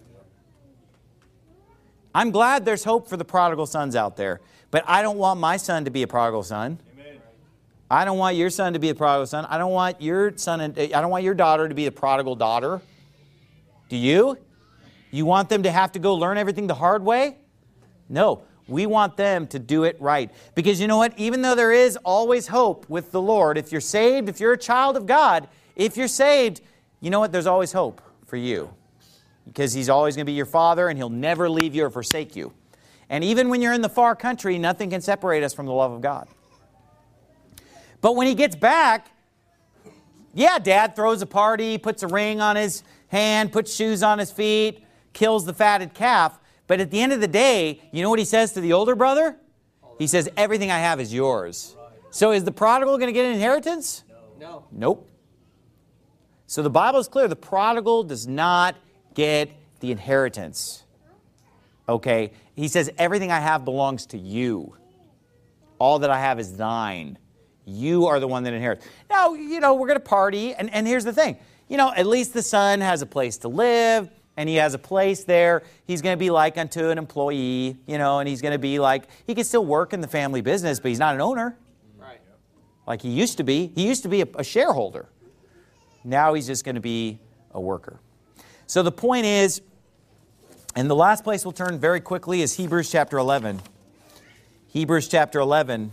I'm glad there's hope for the prodigal sons out there, but I don't want my son to be a prodigal son. Amen. I don't want your son to be a prodigal son. I don't want your son and I don't want your daughter to be a prodigal daughter. Do you? You want them to have to go learn everything the hard way? No. We want them to do it right. Because you know what? Even though there is always hope with the Lord, if you're saved, if you're a child of God, if you're saved, you know what? There's always hope for you. Because He's always going to be your Father, and He'll never leave you or forsake you. And even when you're in the far country, nothing can separate us from the love of God. But when He gets back, yeah, Dad throws a party, puts a ring on his hand, puts shoes on his feet, kills the fatted calf. But at the end of the day, you know what He says to the older brother? He says, everything I have is yours. So is the prodigal going to get an inheritance? No. Nope. So the Bible is clear. The prodigal does not get the inheritance. Okay? He says, everything I have belongs to you. All that I have is thine. You are the one that inherits. Now, you know, we're going to party. And, and here's the thing. You know, at least the son has a place to live. And he has a place there. He's going to be like unto an employee, you know, and he's going to be like, he can still work in the family business, but he's not an owner. Right. Like he used to be. He used to be a, a shareholder. Now he's just going to be a worker. So the point is, and the last place we'll turn very quickly is Hebrews chapter eleven. Hebrews chapter eleven.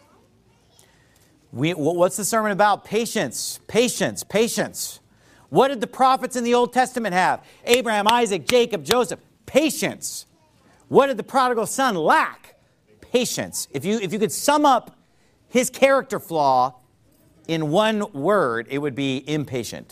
We, what's the sermon about? Patience, patience, patience. What did the prophets in the Old Testament have? Abraham, Isaac, Jacob, Joseph. Patience. What did the prodigal son lack? Patience. If you, if you could sum up his character flaw in one word, it would be impatient.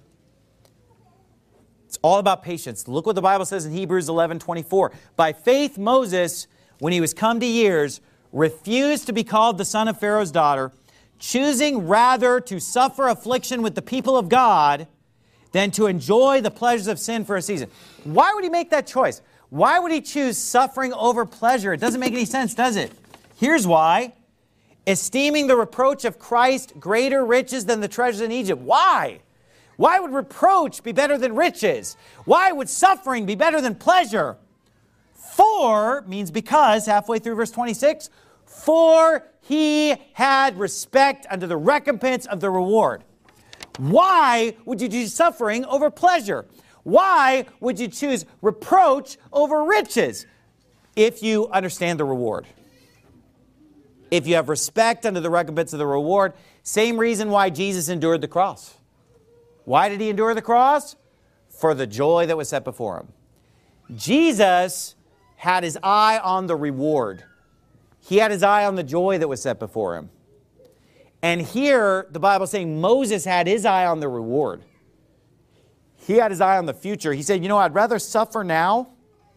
It's all about patience. Look what the Bible says in Hebrews eleven twenty-four. By faith, Moses, when he was come to years, refused to be called the son of Pharaoh's daughter, choosing rather to suffer affliction with the people of God than to enjoy the pleasures of sin for a season. Why would he make that choice? Why would he choose suffering over pleasure? It doesn't make any sense, does it? Here's why. Esteeming the reproach of Christ greater riches than the treasures in Egypt. Why? Why would reproach be better than riches? Why would suffering be better than pleasure? For means because, halfway through verse twenty-six, for he had respect unto the recompense of the reward. Why would you choose suffering over pleasure? Why would you choose reproach over riches? If you understand the reward. If you have respect unto the recompense of the reward. Same reason why Jesus endured the cross. Why did he endure the cross? For the joy that was set before him. Jesus had his eye on the reward. He had his eye on the joy that was set before him. And here, the Bible is saying Moses had his eye on the reward. He had his eye on the future. He said, you know, I'd rather suffer now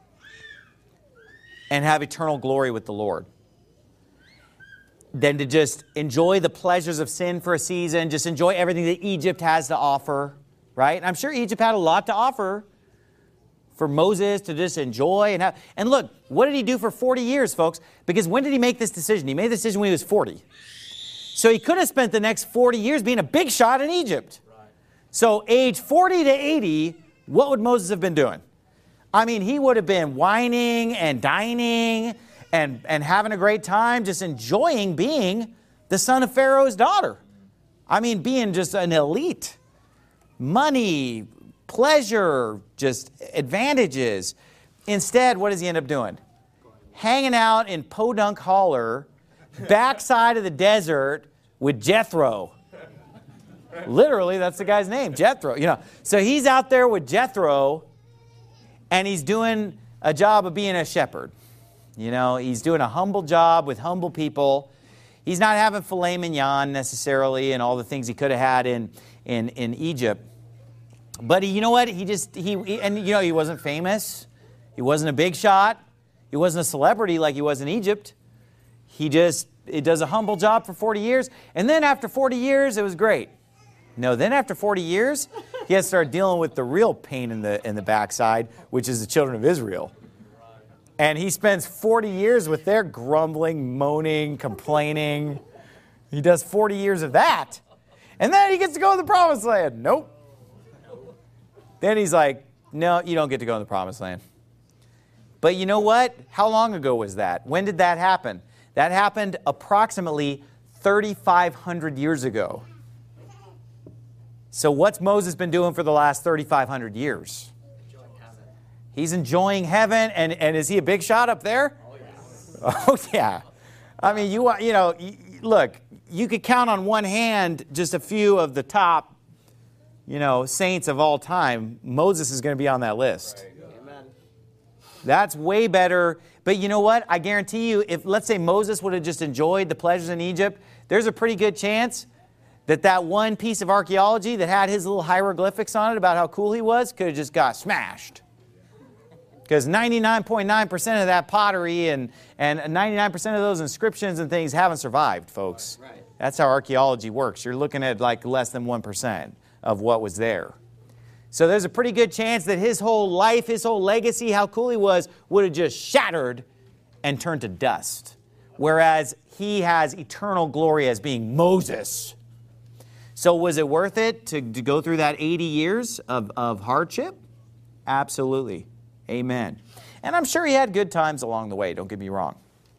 and have eternal glory with the Lord than to just enjoy the pleasures of sin for a season, just enjoy everything that Egypt has to offer, right? And I'm sure Egypt had a lot to offer for Moses to just enjoy. And have, and look, what did he do for forty years, folks? Because when did he make this decision? He made the decision when he was forty. So he could have spent the next forty years being a big shot in Egypt. Right. So age forty to eighty, what would Moses have been doing? I mean, he would have been whining and dining and, and having a great time, just enjoying being the son of Pharaoh's daughter. I mean, being just an elite. Money, pleasure, just advantages. Instead, what does he end up doing? Hanging out in Podunk Holler, backside of the desert with Jethro. Literally, that's the guy's name, Jethro. You know, so he's out there with Jethro, and he's doing a job of being a shepherd. You know, he's doing a humble job with humble people. He's not having filet mignon necessarily and all the things he could have had in, in, in Egypt. But he, you know what? He just, he, he, and you know, he wasn't famous. He wasn't a big shot. He wasn't a celebrity like he was in Egypt. He just, it does a humble job for forty years. And then after forty years, it was great. No, then after forty years, he has to start dealing with the real pain in the in the backside, which is the children of Israel. And he spends forty years with their grumbling, moaning, complaining. He does forty years of that. And then he gets to go to the promised land. Nope. Then he's like, no, you don't get to go in the promised land. But you know what? How long ago was that? When did that happen? That happened approximately thirty-five hundred years ago. So what's Moses been doing for the last thirty-five hundred years? Enjoying heaven. He's enjoying heaven, and, and is he a big shot up there? Oh, yes. Oh, yeah. I mean, you, you know, look, you could count on one hand just a few of the top, you know, saints of all time. Moses is going to be on that list. Amen. That's way better. But you know what? I guarantee you, if, let's say, Moses would have just enjoyed the pleasures in Egypt, there's a pretty good chance that that one piece of archaeology that had his little hieroglyphics on it about how cool he was could have just got smashed. Because ninety-nine point nine percent of that pottery and, and ninety-nine percent of those inscriptions and things haven't survived, folks. Right. That's how archaeology works. You're looking at like less than one percent of what was there. So there's a pretty good chance that his whole life, his whole legacy, how cool he was, would have just shattered and turned to dust. Whereas he has eternal glory as being Moses. So was it worth it to, to go through that eighty years of, of hardship? Absolutely. Amen. And I'm sure he had good times along the way, don't get me wrong.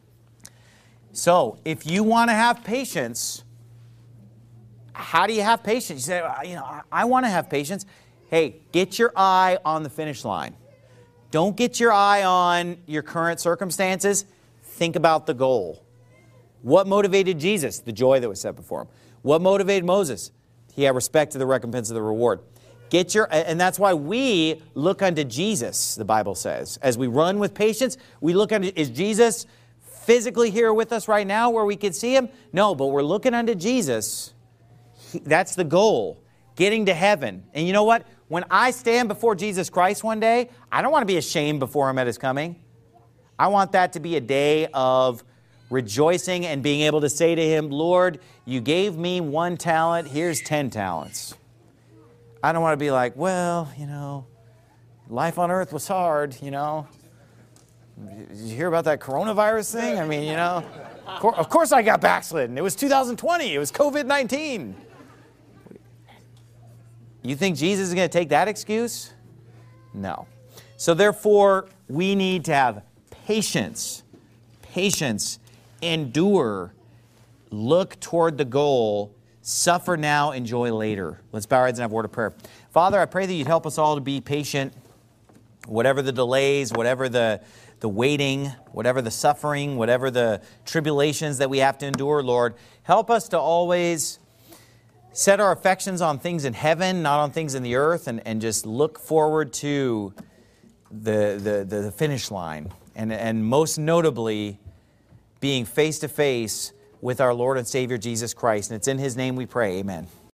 So if you want to have patience, how do you have patience? You say, you know, I, I want to have patience. Hey, get your eye on the finish line. Don't get your eye on your current circumstances. Think about the goal. What motivated Jesus? The joy that was set before him. What motivated Moses? He had respect to the recompense of the reward. Get your, and that's why we look unto Jesus, the Bible says. As we run with patience, we look unto, is Jesus physically here with us right now where we can see him? No, but we're looking unto Jesus. He, that's the goal, getting to heaven. And you know what? When I stand before Jesus Christ one day, I don't want to be ashamed before him at his coming. I want that to be a day of rejoicing and being able to say to him, Lord, you gave me one talent, here's ten talents. I don't want to be like, well, you know, life on earth was hard, you know. Did you hear about that coronavirus thing? I mean, you know, of course I got backslidden. It was two thousand twenty. It was covid nineteen. You think Jesus is going to take that excuse? No. So therefore, we need to have patience. Patience. Endure. Look toward the goal. Suffer now, enjoy later. Let's bow our heads and have a word of prayer. Father, I pray that you'd help us all to be patient. Whatever the delays, whatever the, the waiting, whatever the suffering, whatever the tribulations that we have to endure, Lord, help us to always set our affections on things in heaven, not on things in the earth, and, and just look forward to the, the, the, the finish line. And, and most notably, being face to face with our Lord and Savior Jesus Christ. And it's in his name we pray. Amen.